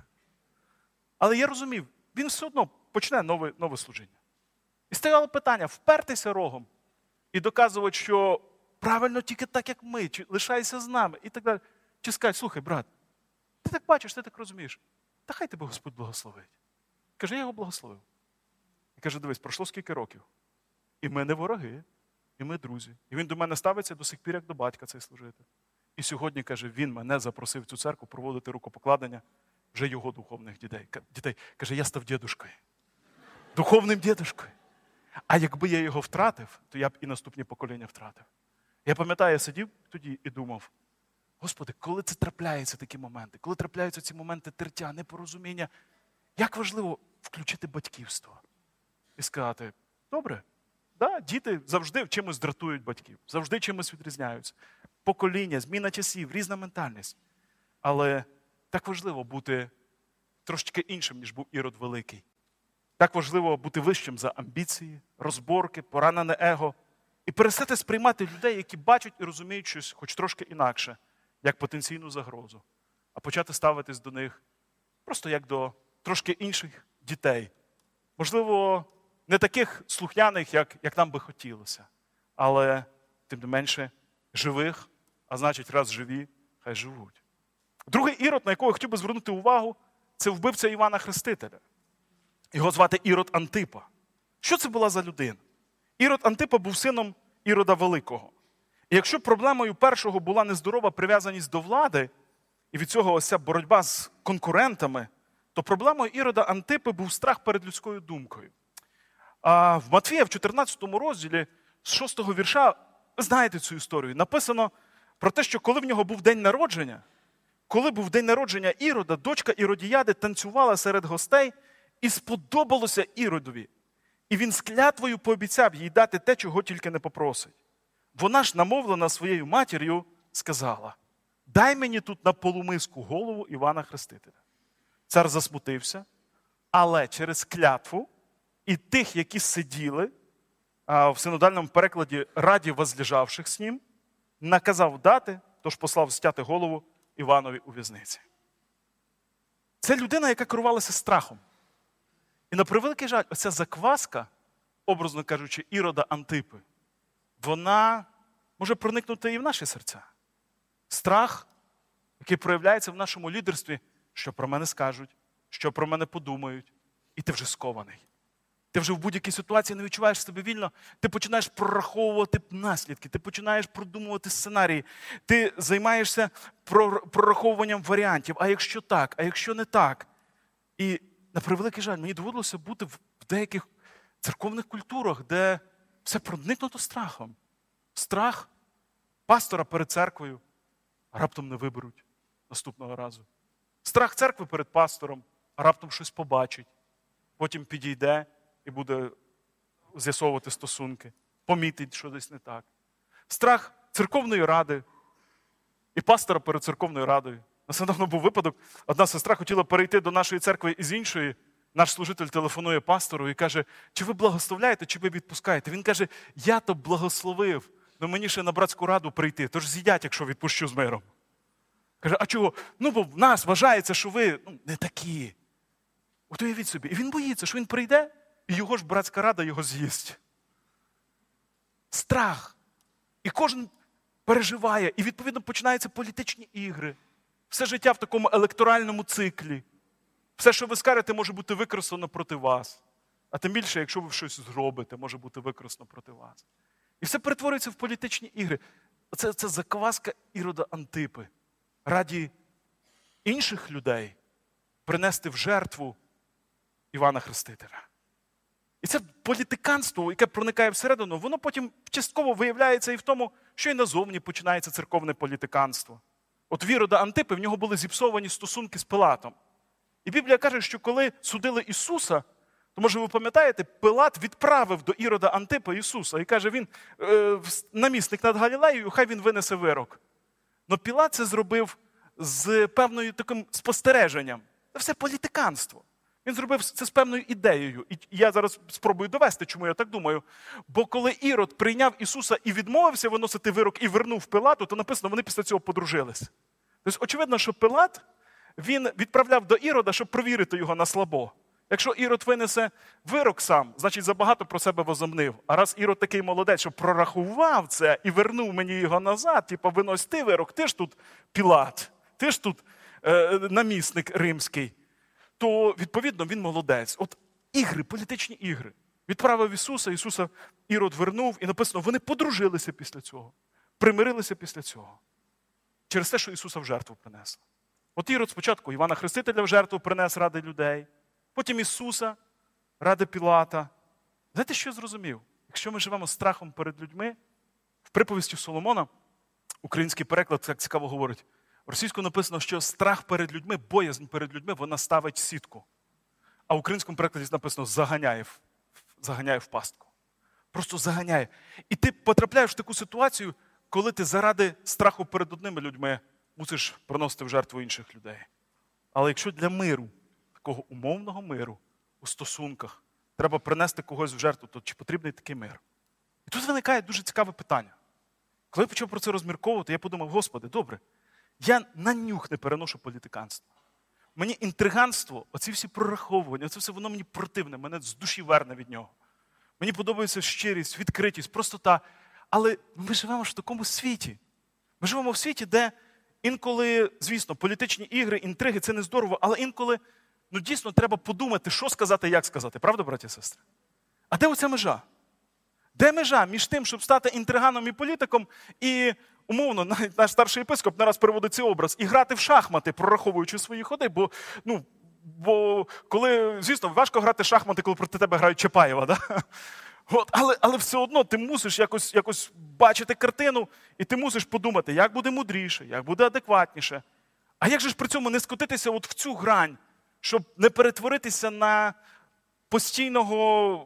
Але я розумів, він все одно почне нове, нове служіння. І стояло питання, впертися рогом і доказувати, що правильно тільки так, як ми, чи лишайся з нами, і так далі. Чи сказати, слухай, брат, ти так бачиш, ти так розумієш, та хай тебе Господь благословить. Каже, я його благословив. І каже, дивись, пройшло скільки років. І ми не вороги, і ми друзі. І він до мене ставиться до сих пір, як до батька цей служитель. І сьогодні, каже, він мене запросив в цю церкву проводити рукопокладення вже його духовних дітей. дітей. Каже, я став дідушкою. Духовним дідушкою. А якби я його втратив, то я б і наступні покоління втратив. Я пам'ятаю, я сидів тоді і думав, Господи, коли це трапляються такі моменти, коли трапляються ці моменти тертя, непорозуміння, як важливо включити батьківство і сказати, добре, да, діти завжди чимось дратують батьків, завжди чимось відрізняються. Покоління, зміна часів, різна ментальність. Але так важливо бути трошечки іншим, ніж був Ірод Великий. Так важливо бути вищим за амбіції, розборки, поранене его. І перестати сприймати людей, які бачать і розуміють щось хоч трошки інакше, як потенційну загрозу. А почати ставитись до них просто як до трошки інших дітей. Можливо, не таких слухняних, як, як нам би хотілося. Але, тим не менше, живих, а значить, раз живі, хай живуть. Другий Ірод, на якого я хотів би звернути увагу, це вбивця Івана Хрестителя. Його звати Ірод Антипа. Що це була за людина? Ірод Антипа був сином Ірода Великого. І якщо проблемою першого була нездорова прив'язаність до влади, і від цього ось ця боротьба з конкурентами, то проблемою Ірода Антипи був страх перед людською думкою. А в Матвія, в чотирнадцятому розділі, з шостого вірша, ви знаєте цю історію, написано про те, що коли в нього був день народження, коли був день народження Ірода, дочка Іродіяди танцювала серед гостей, і сподобалося Іродові. І він з клятвою пообіцяв їй дати те, чого тільки не попросить. Вона ж, намовлена своєю матір'ю, сказала, дай мені тут на полумиску голову Івана Хрестителя. Цар засмутився, але через клятву і тих, які сиділи, в синодальному перекладі «раді возлежавших з ним», наказав дати, тож послав стяти голову Іванові у в'язниці. Це людина, яка керувалася страхом. І на превеликий жаль, оця закваска, образно кажучи, Ірода Антипи, вона може проникнути і в наші серця. Страх, який проявляється в нашому лідерстві, що про мене скажуть, що про мене подумають, і ти вже скований. Ти вже в будь-якій ситуації не відчуваєш себе вільно, ти починаєш прораховувати наслідки, ти починаєш продумувати сценарії, ти займаєшся прораховуванням варіантів, а якщо так, а якщо не так. І на превеликий жаль, мені доводилося бути в деяких церковних культурах, де все проникнуто страхом. Страх пастора перед церквою, а раптом не виберуть наступного разу. Страх церкви перед пастором, а раптом щось побачить, потім підійде і буде з'ясовувати стосунки, помітить, що десь не так. Страх церковної ради і пастора перед церковною радою. У нас недавно був випадок, одна сестра хотіла перейти до нашої церкви із іншої, наш служитель телефонує пастору і каже, чи ви благословляєте, чи ви відпускаєте? Він каже, я то благословив, але мені ще на братську раду прийти, тож з'їдять, якщо відпущу з миром. Каже, а чого? Ну, бо в нас вважається, що ви ну, не такі. От уявіть собі. І він боїться, що він прийде, і його ж братська рада його з'їсть. Страх. І кожен переживає. І, відповідно, починаються політичні ігри. Все життя в такому електоральному циклі. Все, що ви скажете, може бути використано проти вас. А тим більше, якщо ви щось зробите, може бути використано проти вас. І все перетворюється в політичні ігри. Це, це закваска Ірода Антипи. Раді інших людей принести в жертву Івана Хрестителя. І це політиканство, яке проникає всередину, воно потім частково виявляється і в тому, що і назовні починається церковне політиканство. От в Ірода Антипи, в нього були зіпсовані стосунки з Пилатом. І Біблія каже, що коли судили Ісуса, то, може, ви пам'ятаєте, Пилат відправив до Ірода Антипа Ісуса і каже, він е, намісник над Галілеєю, хай він винесе вирок. Но Пілат це зробив з певною таким спостереженням. Це все політиканство. Він зробив це з певною ідеєю. І я зараз спробую довести, чому я так думаю. Бо коли Ірод прийняв Ісуса і відмовився виносити вирок і вернув Пилату, то написано, вони після цього подружились. Тобто, очевидно, що Пилат, він відправляв до Ірода, щоб провірити його на слабо. Якщо Ірод винесе вирок сам, значить забагато про себе возомнив. А раз Ірод такий молодець, що прорахував це і вернув мені його назад, типу, винось ти вирок, ти ж тут Пілат, ти ж тут е, намісник римський, то, відповідно, він молодець. От ігри, політичні ігри. Відправив Ісуса, Ісуса Ірод вернув, і написано, вони подружилися після цього, примирилися після цього. Через те, що Ісуса в жертву принесли. От Ірод спочатку Івана Хрестителя в жертву принес ради людей, потім Ісуса ради Пілата. Знаєте, що я зрозумів? Якщо ми живемо страхом перед людьми, в приповісті Соломона, український переклад так цікаво говорить, в російському написано, що страх перед людьми, боязнь перед людьми, вона ставить сітку. А в українському перекладі написано заганяє, заганяє в пастку. Просто заганяє. І ти потрапляєш в таку ситуацію, коли ти заради страху перед одними людьми мусиш приносити в жертву інших людей. Але якщо для миру, такого умовного миру у стосунках, треба принести когось в жертву, то чи потрібний такий мир? І тут виникає дуже цікаве питання. Коли я почав про це розмірковувати, я подумав, Господи, добре, я на нюх не переношу політиканство. Мені інтриганство, оці всі прораховування, оце все воно мені противне, мене з душі верне від нього. Мені подобається щирість, відкритість, простота. Але ми живемо ж в такому світі. Ми живемо в світі, де інколи, звісно, політичні ігри, інтриги – це не здорово, але інколи, ну дійсно, треба подумати, що сказати, як сказати. Правда, браті і сестри? А де оця межа? Де межа між тим, щоб стати інтриганом і політиком, і, умовно, навіть наш старший єпископ не раз приводить цей образ, і грати в шахмати, прораховуючи свої ходи, бо, ну, бо коли, звісно, важко грати в шахмати, коли проти тебе грають Чапаєва, да? От, але, але все одно ти мусиш якось, якось бачити картину, і ти мусиш подумати, як буде мудріше, як буде адекватніше. А як же ж при цьому не скотитися от в цю грань, щоб не перетворитися на постійного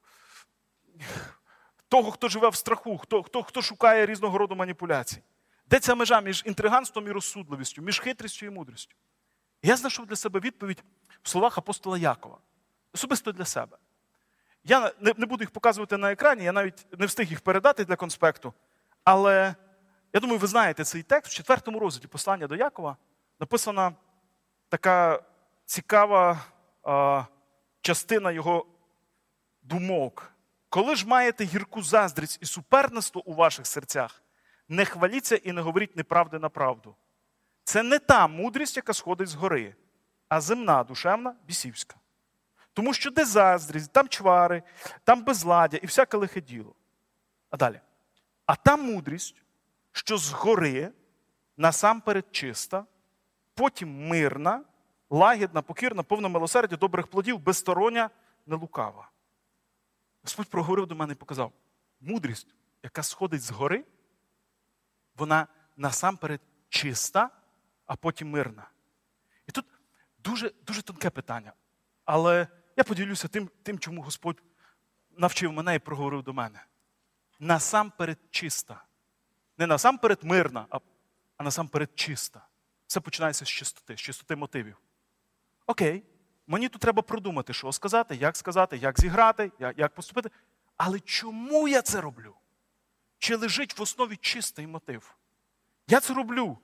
того, хто живе в страху, хто, хто, хто шукає різного роду маніпуляцій. Де ця межа між інтриганством і розсудливістю, між хитрістю і мудрістю? І я знайшов для себе відповідь в словах апостола Якова. Особисто для себе. Я не, не буду їх показувати на екрані, я навіть не встиг їх передати для конспекту. Але я думаю, ви знаєте цей текст. В четвертому розділі послання до Якова написана така цікава а, частина його думок. Коли ж маєте гірку заздрість і суперництво у ваших серцях, не хваліться і не говоріть неправди на правду. Це не та мудрість, яка сходить згори, а земна, душевна, бісівська. Тому що де заздрість, там чвари, там безладдя і всяке лихе діло. А далі. А та мудрість, що згори, насамперед чиста, потім мирна, лагідна, покірна, повна милосердя, добрих плодів, безстороння, нелукава. Господь проговорив до мене і показав, мудрість, яка сходить згори, вона насамперед чиста, а потім мирна. І тут дуже, дуже тонке питання. Але я поділюся тим, тим, чому Господь навчив мене і проговорив до мене. Насамперед чиста. Не насамперед мирна, а, а насамперед чиста. Все починається з чистоти, з чистоти мотивів. Окей, мені тут треба продумати, що сказати, як сказати, як зіграти, як, як поступити. Але чому я це роблю? Чи лежить в основі чистий мотив? Я це роблю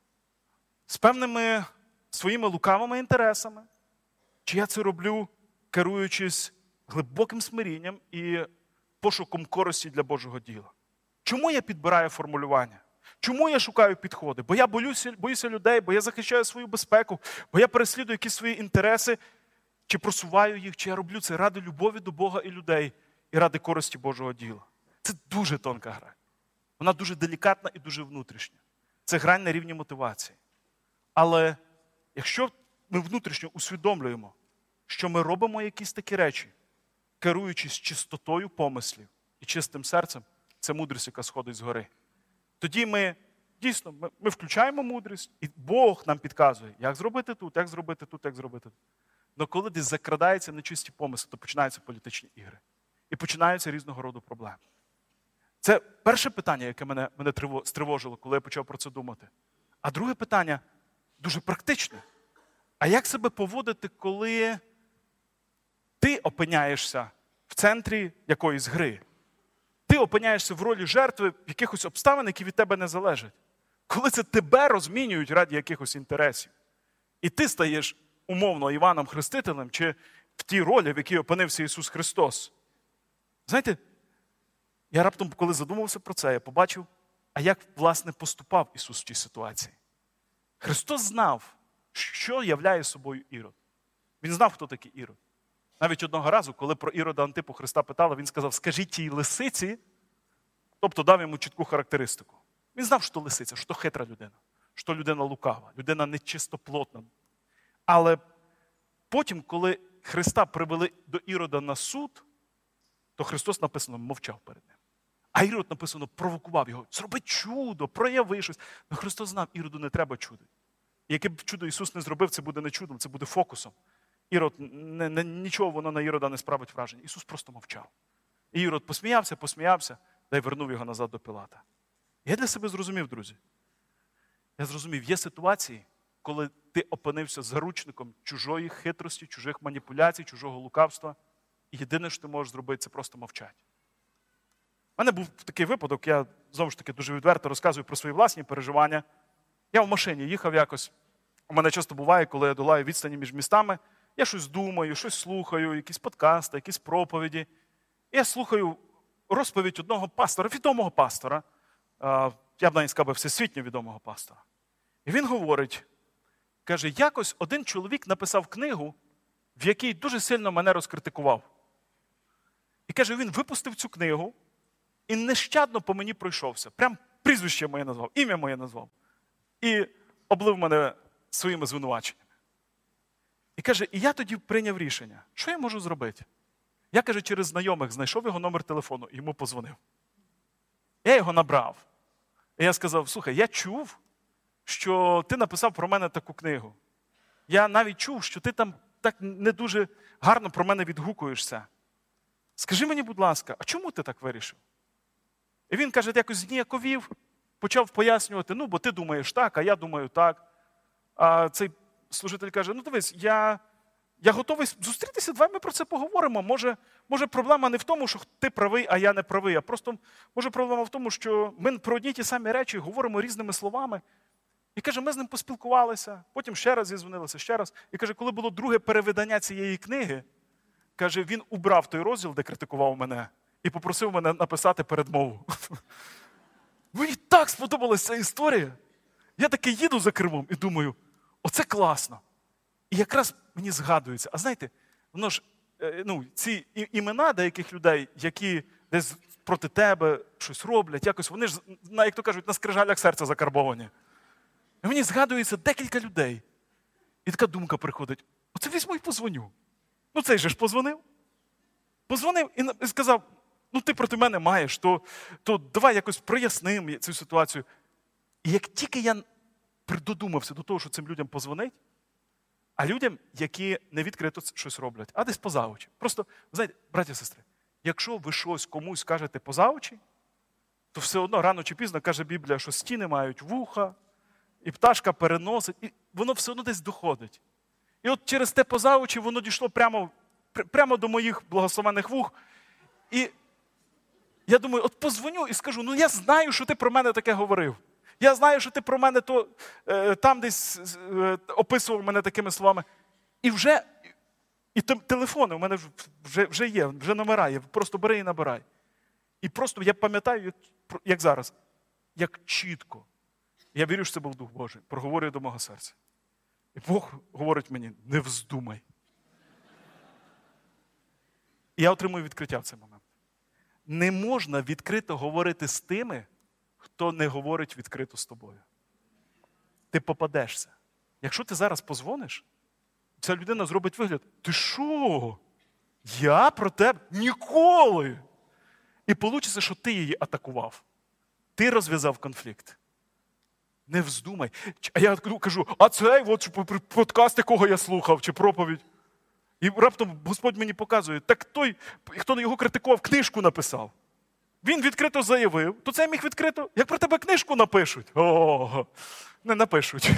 з певними своїми лукавими інтересами, чи я це роблю, керуючись глибоким смирінням і пошуком користі для Божого діла? Чому я підбираю формулювання? Чому я шукаю підходи? Бо я боюся, боюся людей, бо я захищаю свою безпеку, бо я переслідую якісь свої інтереси, чи просуваю їх, чи я роблю це ради любові до Бога і людей, і ради користі Божого діла. Це дуже тонка гра. Вона дуже делікатна і дуже внутрішня. Це грань на рівні мотивації. Але якщо ми внутрішньо усвідомлюємо, що ми робимо якісь такі речі, керуючись чистотою помислів і чистим серцем, це мудрість, яка сходить згори. Тоді ми, дійсно, ми, ми включаємо мудрість, і Бог нам підказує, як зробити тут, як зробити тут, як зробити тут. Але коли десь закрадається нечисті помисли, то починаються політичні ігри. І починаються різного роду проблеми. Це перше питання, яке мене, мене стривожило, коли я почав про це думати. А друге питання дуже практичне. А як себе поводити, коли ти опиняєшся в центрі якоїсь гри? Ти опиняєшся в ролі жертви якихось обставин, які від тебе не залежать. Коли це тебе розмінюють ради якихось інтересів. І ти стаєш умовно Іваном Хрестителем, чи в тій ролі, в якій опинився Ісус Христос. Знаєте, я раптом, коли задумався про це, я побачив, а як, власне, поступав Ісус в тій ситуації. Христос знав, що являє собою Ірод. Він знав, хто такий Ірод. Навіть одного разу, коли про Ірода Антипу Христа питали, він сказав, скажіть тій лисиці, тобто дав йому чітку характеристику. Він знав, що лисиця, що хитра людина, що людина лукава, людина нечистоплотна. Але потім, коли Христа привели до Ірода на суд, то Христос, написано, мовчав перед ним. А Ірод, написано, провокував його. Зроби чудо, прояви щось. Но Христос знав, Іроду не треба чудо. І яке б чудо Ісус не зробив, це буде не чудом, це буде фокусом. Ірод, не, не, нічого воно на Ірода не справить враження. Ісус просто мовчав. І Ірод посміявся, посміявся, та й вернув його назад до Пилата. Я для себе зрозумів, друзі. Я зрозумів, є ситуації, коли ти опинився заручником чужої хитрості, чужих маніпуляцій, чужого лукавства. І єдине, що ти можеш зробити, це просто мовчати. У мене був такий випадок, я, знову ж таки, дуже відверто розказую про свої власні переживання. Я в машині їхав якось. У мене часто буває, коли я долаю відстані між містами, я щось думаю, щось слухаю, якісь подкасти, якісь проповіді. І я слухаю розповідь одного пастора, відомого пастора, я б навіть сказав, всесвітньо відомого пастора. І він говорить, каже, якось один чоловік написав книгу, в якій дуже сильно мене розкритикував. І каже, він випустив цю книгу і нещадно по мені пройшовся. Прям прізвище моє назвав, ім'я моє назвав. І облив мене своїми звинуваченнями. І каже, і я тоді прийняв рішення, що я можу зробити? Я, каже, через знайомих знайшов його номер телефону і йому позвонив. Я його набрав. І я сказав, слухай, я чув, що ти написав про мене таку книгу. Я навіть чув, що ти там так не дуже гарно про мене відгукуєшся. Скажи мені, будь ласка, а чому ти так вирішив? І він, каже, якось зніяковів почав пояснювати, ну, бо ти думаєш так, а я думаю так. А цей служитель каже, ну, дивись, я, я готовий зустрітися, давай ми про це поговоримо. Може, може, проблема не в тому, що ти правий, а я не правий, а просто, може, проблема в тому, що ми про одні ті самі речі говоримо різними словами. І каже, ми з ним поспілкувалися, потім ще раз зізвонилися, ще раз. І каже, коли було друге перевидання цієї книги, каже, він убрав той розділ, де критикував мене, і попросив мене написати передмову. Мені так сподобалася ця історія. Я таки їду за кермом і думаю, оце класно. І якраз мені згадується, а знаєте, воно ж, ну, ці імена деяких людей, які десь проти тебе щось роблять, якось вони ж, як то кажуть, на скрижалях серця закарбовані. І мені згадується декілька людей. І така думка приходить, оце візьму і позвоню. Ну цей же ж позвонив. Позвонив і сказав, ну ти проти мене маєш, то, то давай якось прояснимо цю ситуацію. І як тільки я додумався до того, що цим людям позвонить, а людям, які не відкрито щось роблять, а десь поза очі. Просто, знаєте, браті і сестри, якщо ви щось комусь кажете поза очі, то все одно рано чи пізно, каже Біблія, що стіни мають вуха, і пташка переносить, і воно все одно десь доходить. І от через те поза очі воно дійшло прямо, прямо до моїх благословених вух. І я думаю, от позвоню і скажу, ну я знаю, що ти про мене таке говорив. Я знаю, що ти про мене то, е, там десь е, описував мене такими словами. І вже, і телефони у мене вже, вже є, вже номера є, просто бери і набирай. І просто я пам'ятаю, як, як зараз, як чітко. Я вірю, що це був Дух Божий, проговорюю до мого серця. І Бог говорить мені, не вздумай. І я отримую відкриття в цей момент. Не можна відкрито говорити з тими, хто не говорить відкрито з тобою. Ти попадешся. Якщо ти зараз позвониш, ця людина зробить вигляд, ти що? Я про тебе? Ніколи! І вийде, що ти її атакував. Ти розв'язав конфлікт. Не вздумай. А я кажу, а цей от подкаст, якого я слухав, чи проповідь. І раптом Господь мені показує, так той, хто його критикував, книжку написав. Він відкрито заявив, то це міг відкрито, як про тебе книжку напишуть. О, не напишуть.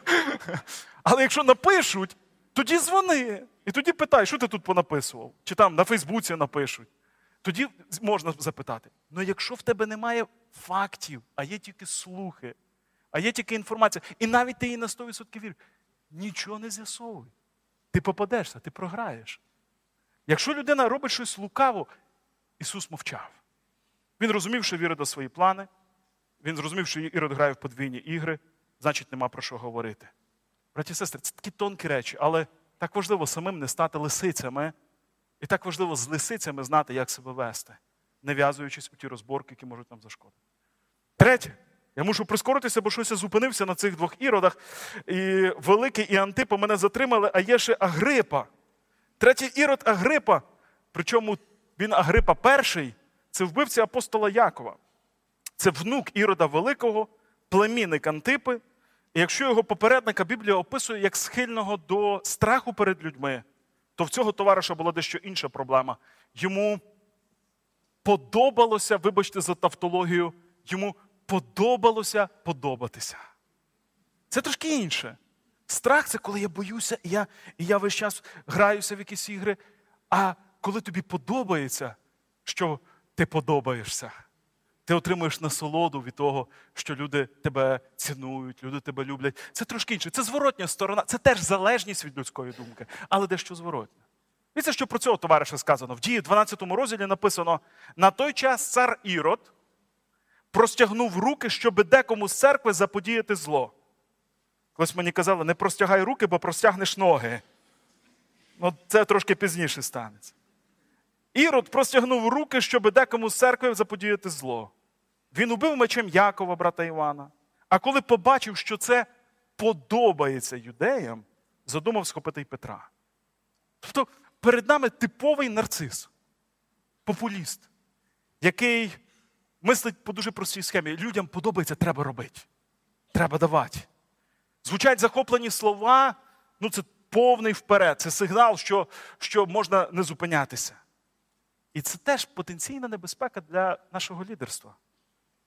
Але якщо напишуть, тоді дзвони. І тоді питай, що ти тут понаписував? Чи там на Фейсбуці напишуть. Тоді можна запитати. Ну якщо в тебе немає фактів, а є тільки слухи, а є тільки інформація, і навіть ти її на сто відсотків віриш, нічого не з'ясовуй. Ти попадешся, ти програєш. Якщо людина робить щось лукаво, Ісус мовчав. Він розумів, що вірить до свої плани, він зрозумів, що Ірод грає в подвійні ігри, значить нема про що говорити. Браті і сестри, це такі тонкі речі, але так важливо самим не стати лисицями, і так важливо з лисицями знати, як себе вести, не в'язуючись у ті розборки, які можуть нам зашкодити. Третє. Я мушу прискоритися, бо щось я зупинився на цих двох іродах. І Великий і Антипа мене затримали, а є ще Агрипа. Третій ірод Агрипа, причому він Агрипа перший, це вбивця апостола Якова. Це внук Ірода Великого, племінник Антипи. І якщо його попередника Біблія описує як схильного до страху перед людьми, то в цього товариша була дещо інша проблема. Йому подобалося, вибачте за тавтологію, йому подобалося подобатися. Це трошки інше. Страх – це коли я боюся, і я, і я весь час граюся в якісь ігри. А коли тобі подобається, що ти подобаєшся, ти отримуєш насолоду від того, що люди тебе цінують, люди тебе люблять. Це трошки інше. Це зворотня сторона. Це теж залежність від людської думки, але дещо зворотня. Дивіться, що про цього товариша сказано. В Дії дванадцятому розділі написано: «На той час цар Ірод простягнув руки, щоб декому з церкви заподіяти зло». Колись мені казали, не простягай руки, бо простягнеш ноги. Ну, це трошки пізніше станеться. Ірод простягнув руки, щоб декому з церкви заподіяти зло. Він убив мечем Якова, брата Івана. А коли побачив, що це подобається юдеям, задумав схопити й Петра. Тобто перед нами типовий нарцис, популіст, який мислить по дуже простій схемі. Людям подобається, треба робити. Треба давати. Звучать захоплені слова, ну це повний вперед. Це сигнал, що, що можна не зупинятися. І це теж потенційна небезпека для нашого лідерства.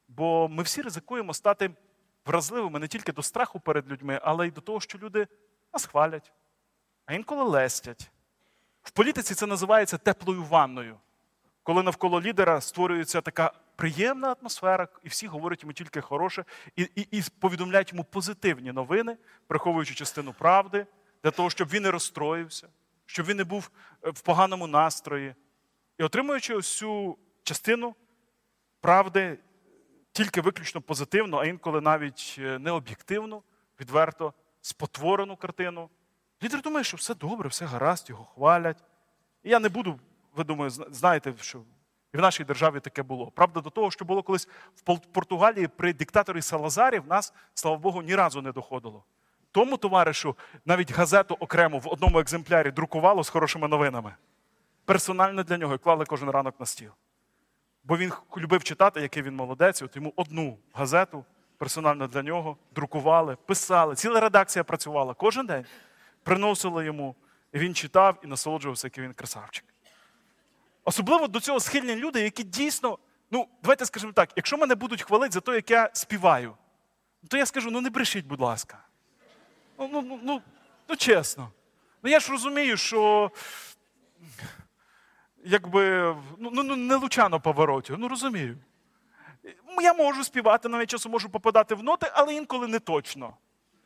Бо ми всі ризикуємо стати вразливими не тільки до страху перед людьми, але й до того, що люди нас хвалять, а інколи лестять. В політиці це називається теплою ванною. Коли навколо лідера створюється така приємна атмосфера, і всі говорять йому тільки хороше, і, і, і повідомляють йому позитивні новини, приховуючи частину правди, для того, щоб він не розстроївся, щоб він не був в поганому настрої. І отримуючи ось цю частину правди, тільки виключно позитивну, а інколи навіть необ'єктивну, відверто спотворену картину, лідер думає, що все добре, все гаразд, його хвалять. І я не буду, ви думаю, знаєте, що і в нашій державі таке було. Правда, до того, що було колись в Португалії при диктаторі Салазарі, в нас, слава Богу, ні разу не доходило. Тому товаришу навіть газету окремо в одному екземплярі друкувало з хорошими новинами. Персонально для нього і клали кожен ранок на стіл. Бо він любив читати, який він молодець, от йому одну газету персонально для нього друкували, писали. Ціла редакція працювала кожен день. Приносили йому, і він читав і насолоджувався, який він красавчик. Особливо до цього схильні люди, які дійсно, ну, давайте скажемо так, якщо мене будуть хвалити за те, як я співаю, то я скажу, ну не брешіть, будь ласка. Ну, ну, ну, ну, ну чесно. Ну я ж розумію, що якби, ну, ну не Лучано Павароті, ну розумію. Я можу співати, навіть часом можу попадати в ноти, але інколи не точно.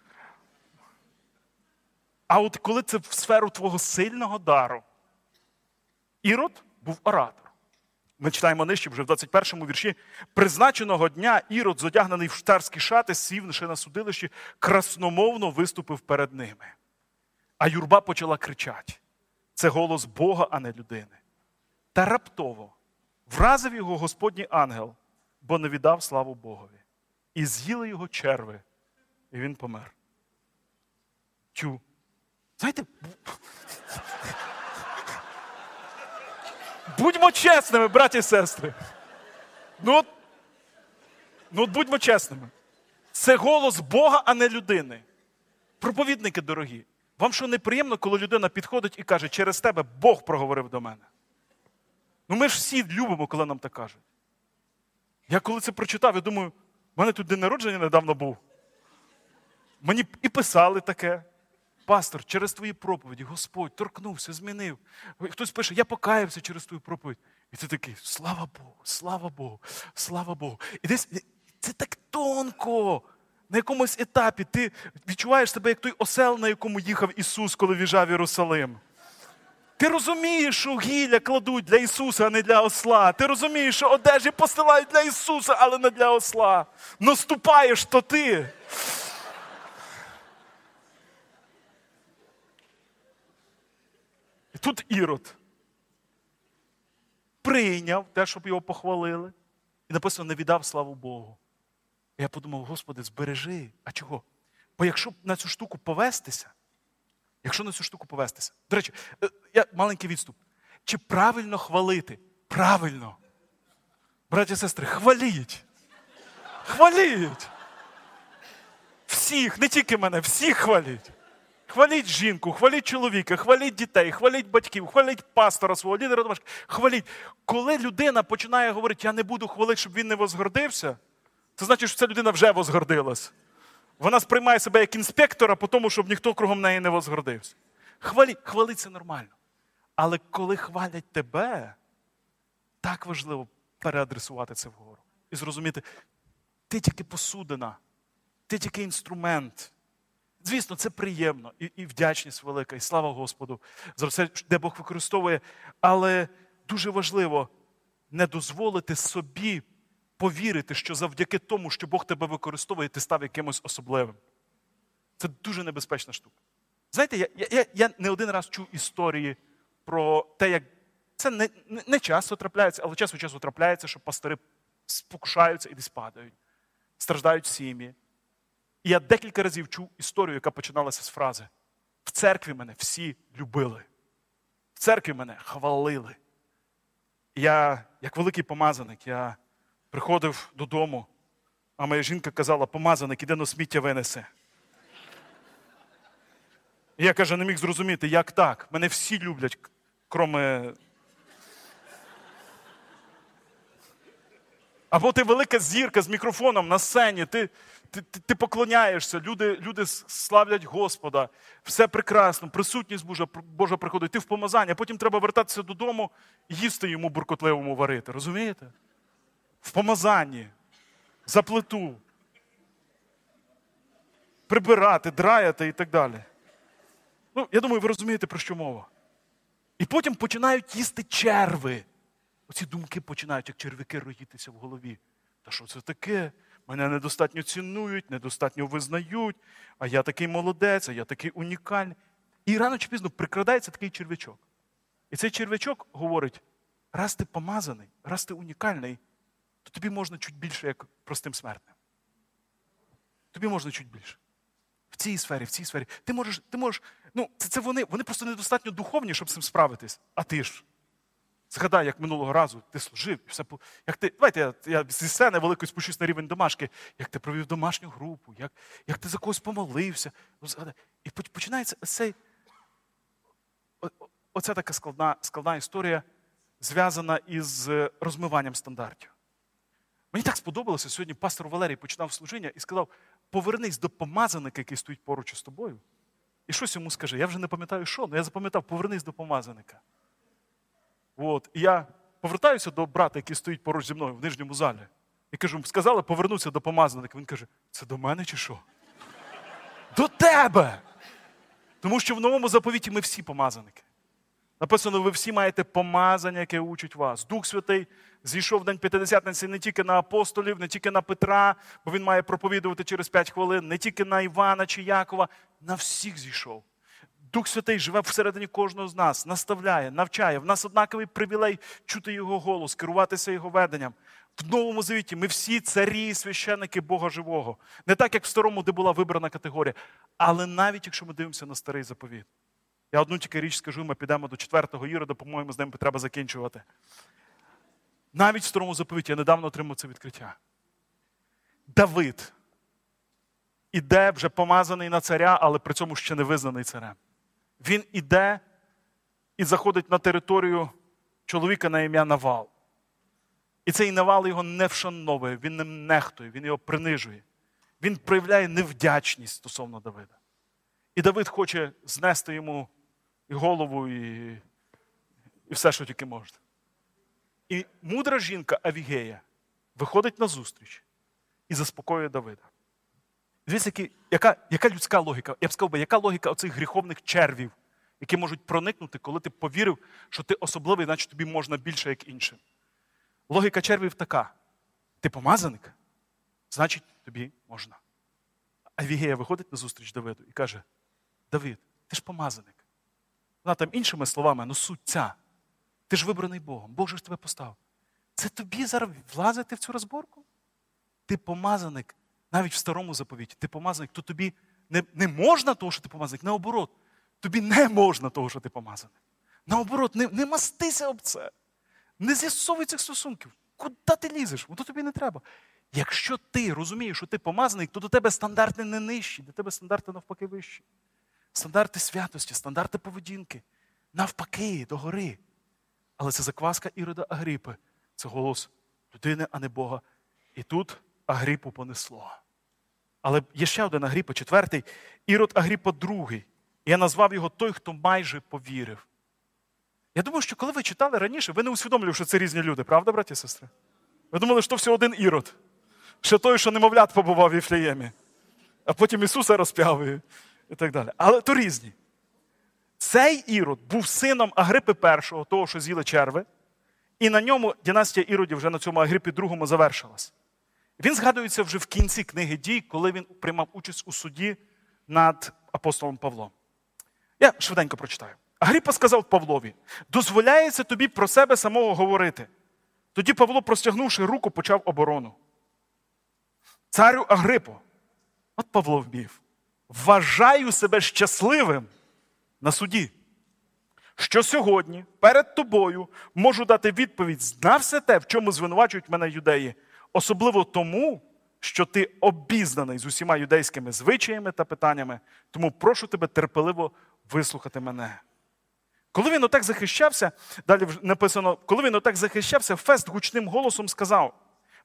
А от коли це в сферу твого сильного дару. Ірод був оратор. Ми читаємо нижче, вже в двадцять першому вірші. Призначеного дня Ірод, зодягнений в штарські шати, сівши на судилищі, красномовно виступив перед ними. А юрба почала кричати. Це голос Бога, а не людини. Та раптово вразив його Господній ангел, бо не віддав славу Богові. І з'їли його черви, і він помер. Тю. Знаєте, будьмо чесними, браті і сестри. Ну от, ну от будьмо чесними. Це голос Бога, а не людини. Проповідники дорогі, вам що неприємно, коли людина підходить і каже, через тебе Бог проговорив до мене? Ну ми ж всі любимо, коли нам так кажуть. Я коли це прочитав, я думаю, в мене тут день народження недавно був. Мені і писали таке. Пастор, через твої проповіді Господь торкнувся, змінив. Хтось пише, я покаявся через твою проповідь. І ти такий, слава Богу, слава Богу, слава Богу. І десь це так тонко. На якомусь етапі ти відчуваєш себе, як той осел, на якому їхав Ісус, коли в'їжджав в Єрусалим. Ти розумієш, що гілля кладуть для Ісуса, а не для осла. Ти розумієш, що одежі посилають для Ісуса, але не для осла. Наступаєш, то ти. І тут Ірод прийняв те, щоб його похвалили. І написано, не віддав славу Богу. І я подумав, Господи, збережи. А чого? Бо якщо на цю штуку повестися, якщо на цю штуку повестися. До речі, я маленький відступ. Чи правильно хвалити? Правильно. Браті і сестри, хваліть. Хваліть. Всіх, не тільки мене, всіх хваліть. Хваліть жінку, хваліть чоловіка, хваліть дітей, хваліть батьків, хваліть пастора свого, лідера домашнього. Хваліть. Коли людина починає говорити, я не буду хвалити, щоб він не возгордився, це значить, що ця людина вже возгордилась. Вона сприймає себе як інспектора, по тому, щоб ніхто кругом неї не возгордився. Хваліть, хваліть це нормально. Але коли хвалять тебе, так важливо переадресувати це вгору. І зрозуміти, ти тільки посудина, ти тільки інструмент. Звісно, це приємно, і, і вдячність велика, і слава Господу за все, де Бог використовує. Але дуже важливо не дозволити собі повірити, що завдяки тому, що Бог тебе використовує, ти став якимось особливим. Це дуже небезпечна штука. Знаєте, я, я, я не один раз чув історії про те, як це не, не, не часто трапляється, але час від часу трапляється, що пастори спокушаються і десь падають, страждають сім'ї. І я декілька разів чув історію, яка починалася з фрази «В церкві мене всі любили, в церкві мене хвалили». І я, як великий помазаник, я приходив додому, а моя жінка казала, помазаник, іди на сміття винеси. І я, каже, не міг зрозуміти, як так? Мене всі люблять, кроме... Або ти велика зірка з мікрофоном на сцені, ти, ти, ти, ти поклоняєшся, люди, люди славлять Господа, все прекрасно, присутність Божа, Божа приходить, ти в помазанні, а потім треба вертатися додому і їсти йому буркотливому варити, розумієте? В помазанні, за плиту, прибирати, драяти і так далі. Ну, я думаю, ви розумієте, про що мова. І потім починають їсти черви. Оці думки починають, як черв'яки, роїтися в голові. Та що це таке? Мене недостатньо цінують, недостатньо визнають, а я такий молодець, а я такий унікальний. І рано чи пізно прикрадається такий черв'ячок. І цей черв'ячок говорить, раз ти помазаний, раз ти унікальний, то тобі можна чуть більше, як простим смертним. Тобі можна чуть більше. В цій сфері, в цій сфері. Ти можеш, ти можеш, ну, це, це вони, вони просто недостатньо духовні, щоб з цим справитись. А ти ж. Згадай, як минулого разу ти служив, і все, як ти, давайте я, я зі сцени великої спущусь на рівень домашки, як ти провів домашню групу, як, як ти за когось помолився. Ну, згадай. І починається цей, о, оця така складна, складна історія, зв'язана із розмиванням стандартів. Мені так сподобалося, сьогодні пастор Валерій починав служіння і сказав, повернись до помазаника, який стоїть поруч із тобою. І щось йому скажи. Я вже не пам'ятаю, що, але я запам'ятав, повернись до помазаника. От. І я повертаюся до брата, який стоїть поруч зі мною в нижньому залі. І кажу, сказали повернутися до помазаника. Він каже, це до мене чи що? До тебе! Тому що в новому заповіті ми всі помазаники. Написано, ви всі маєте помазання, яке учить вас. Дух Святий зійшов в День П'ятидесятниці не тільки на апостолів, не тільки на Петра, бо він має проповідувати через п'ять хвилин, не тільки на Івана чи Якова, на всіх зійшов. Дух Святий живе всередині кожного з нас, наставляє, навчає. В нас однаковий привілей чути Його голос, керуватися Його веденням. В Новому Завіті ми всі царі і священники Бога Живого. Не так, як в Старому, де була вибрана категорія. Але навіть, якщо ми дивимося на Старий Заповіт. Я одну тільки річ скажу, ми підемо до четвертого Ірода, по-моєму, з ним треба закінчувати. Навіть в Старому Заповіті я недавно отримав це відкриття. Давид іде вже помазаний на царя, але при цьому ще не визнаний царем. Він іде і заходить на територію чоловіка на ім'я Навал. І цей Навал його не вшановує, він ним нехтує, він його принижує. Він проявляє невдячність стосовно Давида. І Давид хоче знести йому і голову, і, і все, що тільки можна. І мудра жінка Авігея виходить на зустріч і заспокоює Давида. Дивіться, яка, яка людська логіка, я б сказав би, яка логіка оцих гріховних червів, які можуть проникнути, коли ти повірив, що ти особливий, значить тобі можна більше, як іншим. Логіка червів така. Ти помазаник, значить тобі можна. Авігея виходить на зустріч Давиду і каже, Давид, ти ж помазаник. Вона там іншими словами, ну суть ця. Ти ж вибраний Богом, Бог же ж тебе поставив. Це тобі зараз влазити в цю розборку? Ти помазаник, навіть в Старому Заповіті, ти помазаник, то тобі не, не можна того, що ти помазаник, наоборот. Тобі не можна того, що ти помазаник. Наоборот, не, не мастися об це. Не з'ясовуй цих стосунків. Куди ти лізеш? Воно тобі не треба. Якщо ти розумієш, що ти помазаник, то до тебе стандарти не нижчі, до тебе стандарти навпаки вищі. Стандарти святості, стандарти поведінки. Навпаки, догори. Але це закваска Ірода Агріпи. Це голос людини, а не Бога. І тут Агріпу понесло. Але є ще один Агріпа, четвертий. Ірод Агріпа другий. Я назвав його той, хто майже повірив. Я думаю, що коли ви читали раніше, ви не усвідомлювали, що це різні люди. Правда, браті і сестри? Ви думали, що все один Ірод. Ще той, що немовлят побував в Віфлеємі. А потім Ісуса розп'яв і, і так далі. Але то різні. Цей Ірод був сином Агрипи першого, того, що з'їли черви. І на ньому династія Іродів вже на цьому Агрипі другому завершилась. Він згадується вже в кінці книги Дій, коли він приймав участь у суді над апостолом Павлом. Я швиденько прочитаю. Агрипа сказав Павлові, дозволяється тобі про себе самого говорити. Тоді Павло, простягнувши руку, почав оборону. Царю Агрипо, от Павло вмів, вважаю себе щасливим на суді, що сьогодні перед тобою можу дати відповідь на все те, в чому звинувачують мене юдеї, особливо тому, що ти обізнаний з усіма юдейськими звичаями та питаннями, тому прошу тебе терпеливо вислухати мене. Коли він отак захищався, далі написано, коли він отак захищався, Фест гучним голосом сказав,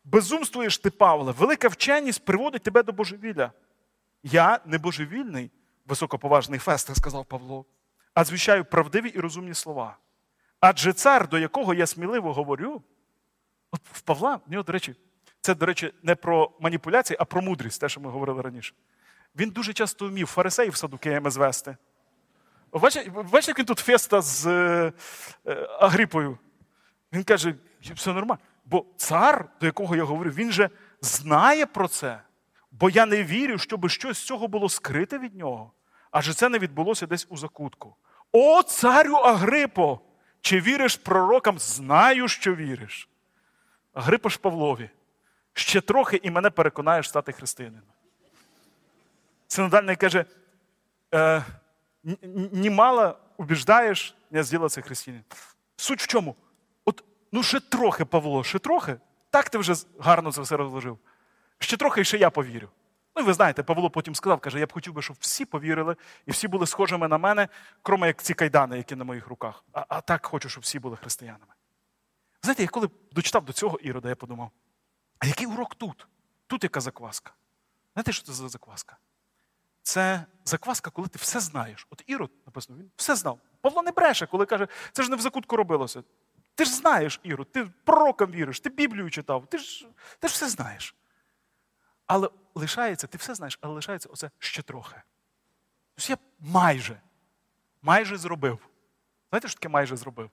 Безумствуєш ти, Павле, велика вченість приводить тебе до божевілля. Я не божевільний, високоповажний Фесте, сказав Павло, а звіщаю правдиві і розумні слова. Адже цар, до якого я сміливо говорю, от в Павла, в нього, до речі, це, до речі, не про маніпуляції, а про мудрість, те, що ми говорили раніше. Він дуже часто вмів фарисеїв садукеями звести. Бачите, бачите, як він тут Феста з е, е, Агріпою? Він каже, все нормально. Бо цар, до якого я говорю, він же знає про це. Бо я не вірю, щоб щось з цього було скрите від нього. Адже це не відбулося десь у закутку. О, царю Агрипо! Чи віриш пророкам? Знаю, що віриш. Агрипо ж Павлові. Ще трохи і мене переконаєш стати християнином. Синодальний каже, е, «Німало убіждаєш, я зробив християнином». Суть в чому? От, ну ще трохи, Павло, ще трохи. Так ти вже гарно це все розложив. Ще трохи і ще я повірю. Ну і ви знаєте, Павло потім сказав, каже, я б хотів би, щоб всі повірили, і всі були схожими на мене, кроме як ці кайдани, які на моїх руках. А, а так хочу, щоб всі були християнами. Знаєте, я коли дочитав до цього Ірода, я подумав, а який урок тут? Тут яка закваска? Знаєте, що це за закваска? Це закваска, коли ти все знаєш. От Ірод, написано, він все знав. Павло не бреше, коли каже, це ж не в закутку робилося. Ти ж знаєш, Ірод, ти пророкам віриш, ти Біблію читав, ти ж, ти ж все знаєш. Але лишається, ти все знаєш, але лишається оце ще трохи. Тобто я майже, майже зробив. Знаєте, що таке майже зробив?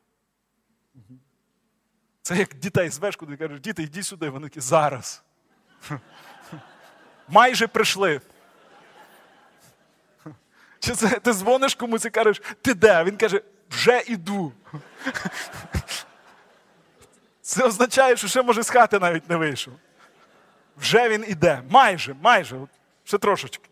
Це як дітей звеш, куди кажеш, діти, йди сюди, вони такі, зараз. Майже прийшли. Чи це ти дзвониш комусь і кажеш, ти де? А він каже, вже іду. Це означає, що ще, може, з хати навіть не вийшов. Вже він іде. Майже, майже. От, ще трошечки.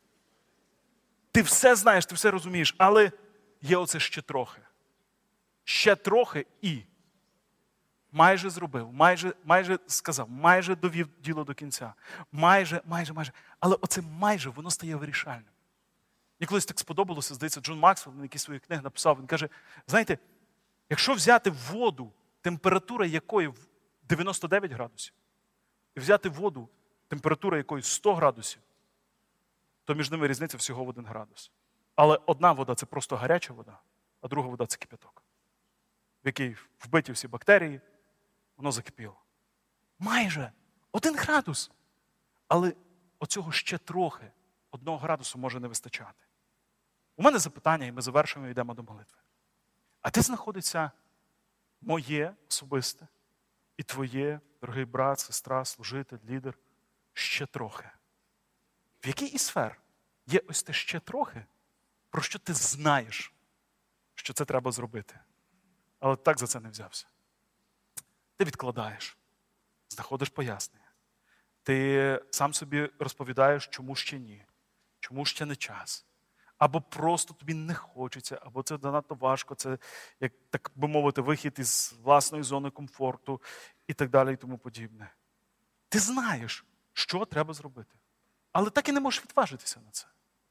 Ти все знаєш, ти все розумієш, але є оце ще трохи. Ще трохи і. Майже зробив, майже, майже сказав, майже довів діло до кінця. Майже, майже, майже. Але оце майже, воно стає вирішальним. Мені колись так сподобалося, здається, Джон Максвелл, він якісь свої книги написав, він каже, знаєте, якщо взяти воду, температура якої дев'яносто дев'ять градусів, і взяти воду, температура якої сто градусів, то між ними різниця всього в один градус. Але одна вода – це просто гаряча вода, а друга вода – це кипяток, в якій вбиті всі бактерії, воно закипіло. Майже один градус. Але оцього ще трохи, одного градусу може не вистачати. У мене запитання, і ми завершуємо і йдемо до молитви. А де знаходиться моє особисте і твоє, дорогий брат, сестра, служитель, лідер, ще трохи? В якій із сфер є ось те ще трохи, про що ти знаєш, що це треба зробити, але так за це не взявся? Ти відкладаєш, знаходиш пояснення. Ти сам собі розповідаєш, чому ще ні, чому ще не час. Або просто тобі не хочеться, або це занадто важко, це, як так би мовити, вихід із власної зони комфорту і так далі і тому подібне. Ти знаєш, що треба зробити, але так і не можеш відважитися на це.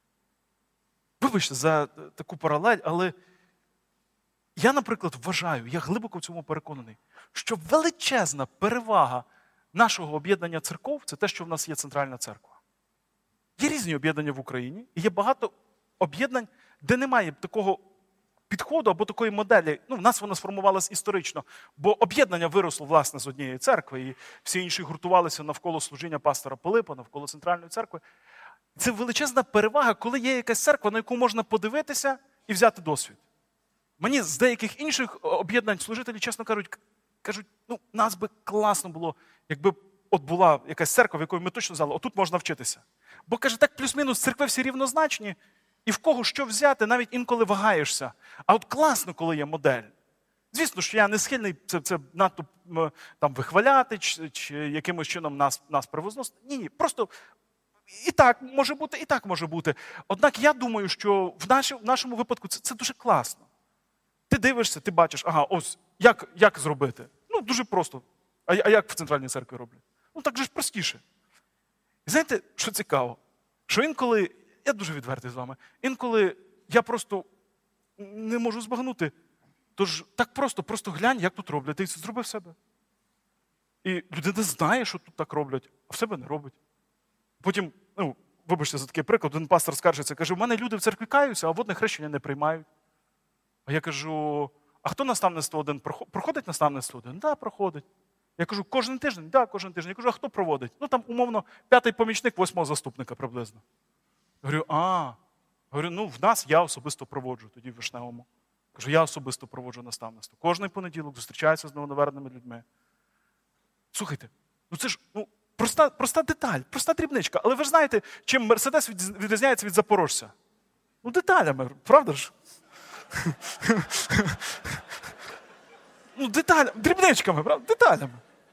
Вибачте за таку паралель, але я, наприклад, вважаю, я глибоко в цьому переконаний, що величезна перевага нашого об'єднання церков – це те, що в нас є центральна церква. Є різні об'єднання в Україні, і є багато об'єднань, де немає такого підходу або такої моделі. Ну, в нас вона сформувалась історично, бо об'єднання виросло, власне, з однієї церкви, і всі інші гуртувалися навколо служіння пастора Пилипа, навколо центральної церкви. Це величезна перевага, коли є якась церква, на яку можна подивитися і взяти досвід. Мені з деяких інших об'єднань служителі, чесно кажуть, кажуть, ну, нас би класно було, якби от була якась церква, в якої ми точно знали, отут можна вчитися. Бо, каже, так плюс-мінус церкви всі рівнозначні, і в кого що взяти, навіть інколи вагаєшся. А от класно, коли є модель. Звісно, що я не схильний це, це надто там, вихваляти, чи, чи якимось чином нас, нас привозносити. Ні, ні, просто і так може бути, і так може бути. Однак я думаю, що в, наші, в нашому випадку це, це дуже класно. Ти дивишся, ти бачиш, ага, ось, як, як зробити? Ну, дуже просто. А, а як в центральній церкві роблять? Ну, так же ж простіше. І знаєте, що цікаво? Що інколи, я дуже відвертий з вами, інколи я просто не можу збагнути. Тож так просто, просто глянь, як тут роблять, ти це зробив себе. І людина знає, що тут так роблять, а в себе не робить. Потім, ну, вибачте за такий приклад, один пастор скаржиться, каже, в мене люди в церкві каються, а водне хрещення не приймають. А я кажу, а хто наставництво один? Проходить наставництво один? Так, да, проходить. Я кажу, кожен тиждень? Так, да, кожен тиждень. Я кажу, а хто проводить? Ну, там, умовно, п'ятий помічник восьмого заступника приблизно. Я говорю, а, говорю, ну, в нас я особисто проводжу, тоді в Вишневому. Кажу, я особисто проводжу наставництво. Кожний понеділок зустрічаюся з новонаверненими людьми. Слухайте, ну це ж, ну, проста, проста деталь, проста дрібничка. Але ви ж знаєте, чим Мерседес відрізняється від запорожця? Ну, деталями, правда ж? Ну, деталями, дрібничками, правда? Деталями.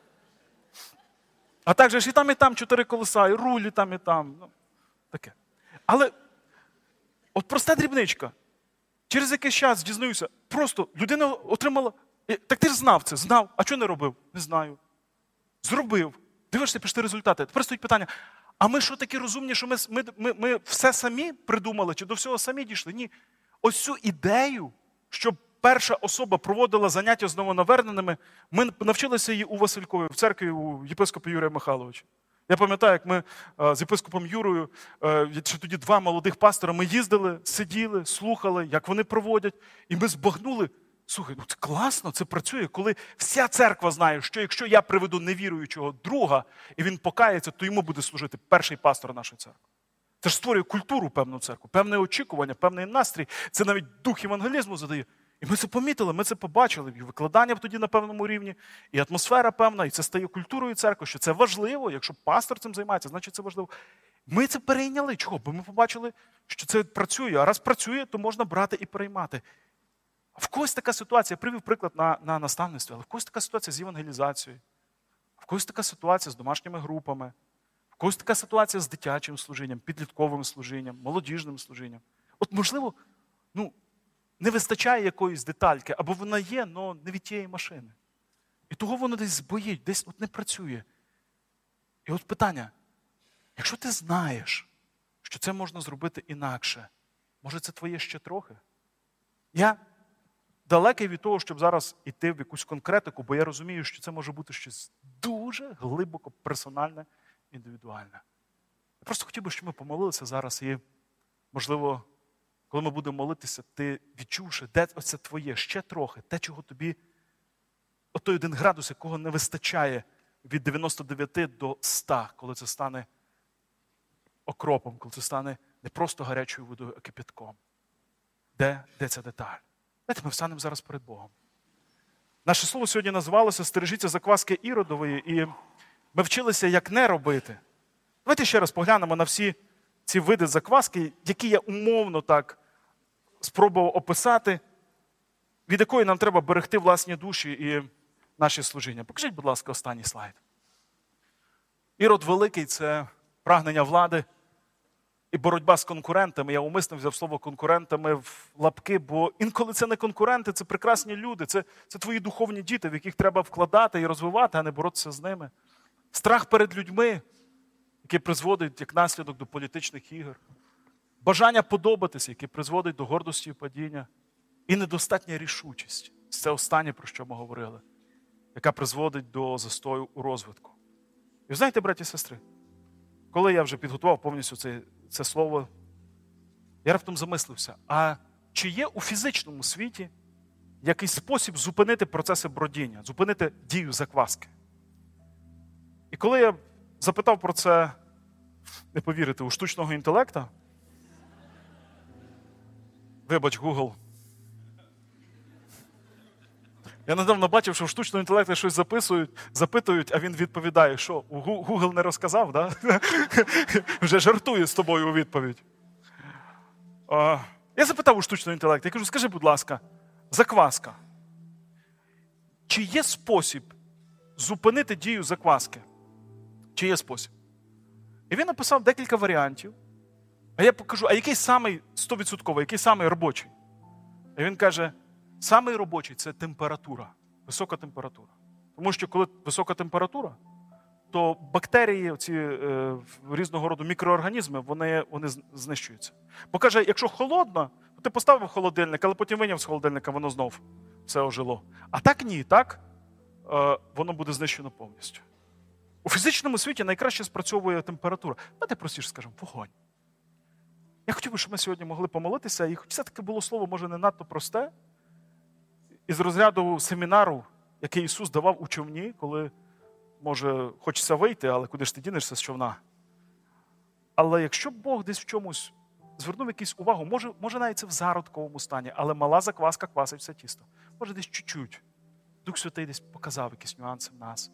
А так же ж і там, і там чотири колеса, і рулі там, і там. Ну, таке. Але от проста дрібничка. Через якийсь час дізнаюся, просто людина отримала, так ти ж знав це, знав, а чого не робив? Не знаю. Зробив. Дивишся, пішли результати. Тепер стоїть питання, а ми що такі розумні, що ми, ми, ми, ми все самі придумали, чи до всього самі дійшли? Ні. Ось цю ідею, щоб перша особа проводила заняття з новонаверненими, ми навчилися її у Василькові, в церкві у єпископа Юрія Михайловича. Я пам'ятаю, як ми з єпископом Юрою, що тоді два молодих пастора, ми їздили, сиділи, слухали, як вони проводять, і ми збагнули, слухай, ну це класно, це працює, коли вся церква знає, що якщо я приведу невіруючого друга, і він покається, то йому буде служити перший пастор нашої церкви. Це ж створює культуру певну церкву, певне очікування, певний настрій. Це навіть дух евангелізму задає. І ми це помітили, ми це побачили. І викладання тоді на певному рівні, і атмосфера певна, і це стає культурою церкви, що це важливо. Якщо пастор цим займається, значить це важливо. Ми це перейняли. Чого? Бо ми побачили, що це працює. А раз працює, то можна брати і переймати. В когось така ситуація, я привів приклад на, на наставництві, але в когось така ситуація з евангелізацією, в когось така ситуація з домашніми групами, в когось така ситуація з дитячим служінням, підлітковим служінням, молодіжним служінням. От, можливо, ну, не вистачає якоїсь детальки, або вона є, але не від тієї машини. І того воно десь збоїть, десь от не працює. І от питання, якщо ти знаєш, що це можна зробити інакше, може це твоє ще трохи? Я далекий від того, щоб зараз йти в якусь конкретику, бо я розумію, що це може бути щось дуже глибоко персональне, індивідуальне. Я просто хотів би, щоб ми помолилися зараз і, можливо, коли ми будемо молитися, ти відчувши, де оце твоє, ще трохи, те, чого тобі, отой один градус, якого не вистачає від дев'яносто дев'ять до ста, коли це стане окропом, коли це стане не просто гарячою водою, а кипятком. Де, де ця деталь? Знаєте, ми встанемо зараз перед Богом. Наше слово сьогодні називалося «Стережіться закваски Іродової», і ми вчилися, як не робити. Давайте ще раз поглянемо на всі ці види закваски, які я умовно так спробував описати, від якої нам треба берегти власні душі і наші служіння. Покажіть, будь ласка, останній слайд. Ірод великий – це прагнення влади і боротьба з конкурентами. Я умисно взяв слово конкурентами в лапки, бо інколи це не конкуренти, це прекрасні люди, це, це твої духовні діти, в яких треба вкладати і розвивати, а не боротися з ними. Страх перед людьми, який призводить як наслідок до політичних ігор. Бажання подобатися, яке призводить до гордості і падіння. І недостатня рішучість. Це останнє, про що ми говорили. Яка призводить до застою у розвитку. І ви знаєте, браті і сестри, коли я вже підготував повністю це, це слово, я раптом замислився, а чи є у фізичному світі якийсь спосіб зупинити процеси бродіння, зупинити дію закваски? І коли я запитав про це, не повірите, у штучного інтелекта, вибач, Google, я недавно бачив, що в штучному інтелекті щось записують, запитують, а він відповідає, що, Google не розказав, да? Вже жартує з тобою у відповідь. Я запитав у штучного інтелекту, я кажу, скажи, будь ласка, закваска. Чи є спосіб зупинити дію закваски? Чи є спосіб? І він написав декілька варіантів. А я покажу, а який самий сто відсотків, який самий робочий? І він каже, самий робочий – це температура, висока температура. Тому що коли висока температура, то бактерії, оці е, різного роду мікроорганізми, вони, вони знищуються. Бо каже, якщо холодно, то ти поставив холодильник, але потім виняв з холодильника, воно знов все ожило. А так ні, так? воно буде знищено повністю. У фізичному світі найкраще спрацьовує температура. Давайте простіше скажемо, вогонь. Я хотів би, щоб ми сьогодні могли помолитися, і це таке було слово, може, не надто просте, із розряду семінару, який Ісус давав у човні, коли, може, хочеться вийти, але куди ж ти дінешся з човна? Але якщо Бог десь в чомусь звернув якусь увагу, може, може навіть це в зародковому стані, але мала закваска квасить все тісто. Може десь чуть-чуть. Дух Святий десь показав якісь нюанси в нас.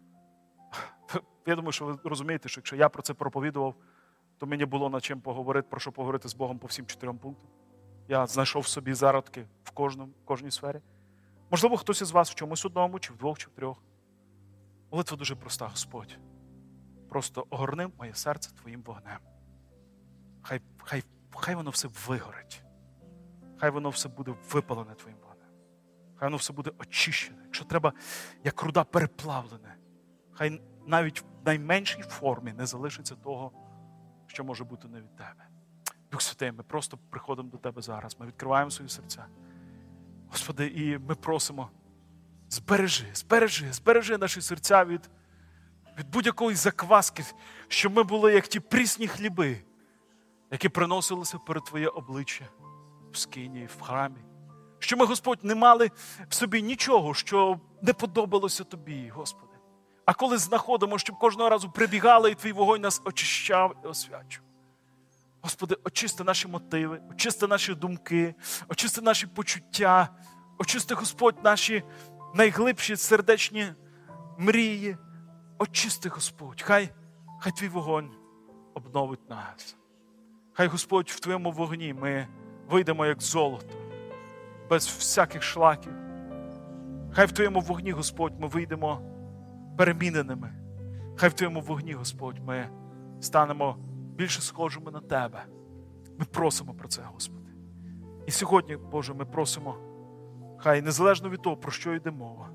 Я думаю, що ви розумієте, що якщо я про це проповідував, то мені було над чим поговорити, про що поговорити з Богом по всім чотирьом пунктам. Я знайшов в собі зародки в кожному, в кожній сфері. Можливо, хтось із вас в чомусь одному, чи в двох, чи в трьох. Молитва дуже проста, Господь. Просто огорни моє серце Твоїм вогнем. Хай, хай, хай воно все вигорить. Хай воно все буде випалене Твоїм вогнем. Хай воно все буде очищене. Якщо треба, як руда переплавлене. Хай навіть в найменшій формі не залишиться того, що може бути не від Тебе. Дух Святий, ми просто приходимо до Тебе зараз. Ми відкриваємо свої серця. Господи, і ми просимо, збережи, збережи, збережи наші серця від, від будь-якої закваски, щоб ми були як ті прісні хліби, які приносилися перед Твоє обличчя в скині, в храмі. Що ми, Господь, не мали в собі нічого, що не подобалося Тобі, Господи. А коли знаходимо, щоб кожного разу прибігали, і Твій вогонь нас очищав і освячував. Господи, очисти наші мотиви, очисти наші думки, очисти наші почуття, очисти, Господь, наші найглибші сердечні мрії. Очисти, Господь, хай, хай Твій вогонь обновить нас. Хай, Господь, в Твоєму вогні ми вийдемо як золото, без всяких шлаків. Хай в Твоєму вогні, Господь, ми вийдемо переміненими. Хай в Твоєму вогні, Господь, ми станемо більше схожими на Тебе. Ми просимо про це, Господи. І сьогодні, Боже, ми просимо, хай незалежно від того, про що йде мова,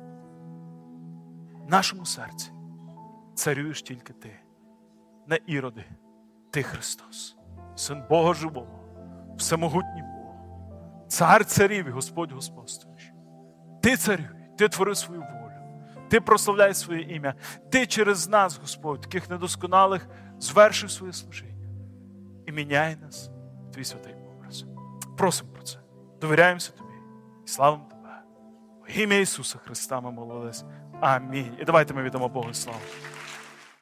в нашому серці царюєш тільки Ти. Не іроди, Ти Христос, Син Бога живого, всемогутній Бог, Цар царів і Господь господствуючий. Ти царюй, Ти твори свою волю, Ти прославляй своє ім'я, Ти через нас, Господь, таких недосконалих, звершив своє служіння і міняй нас в Твій святий образ. Просимо про це. Довіряємося Тобі і славимо Тебе. В ім'я Ісуса Христа ми молились. Амінь. І давайте ми віддамо Богу славу.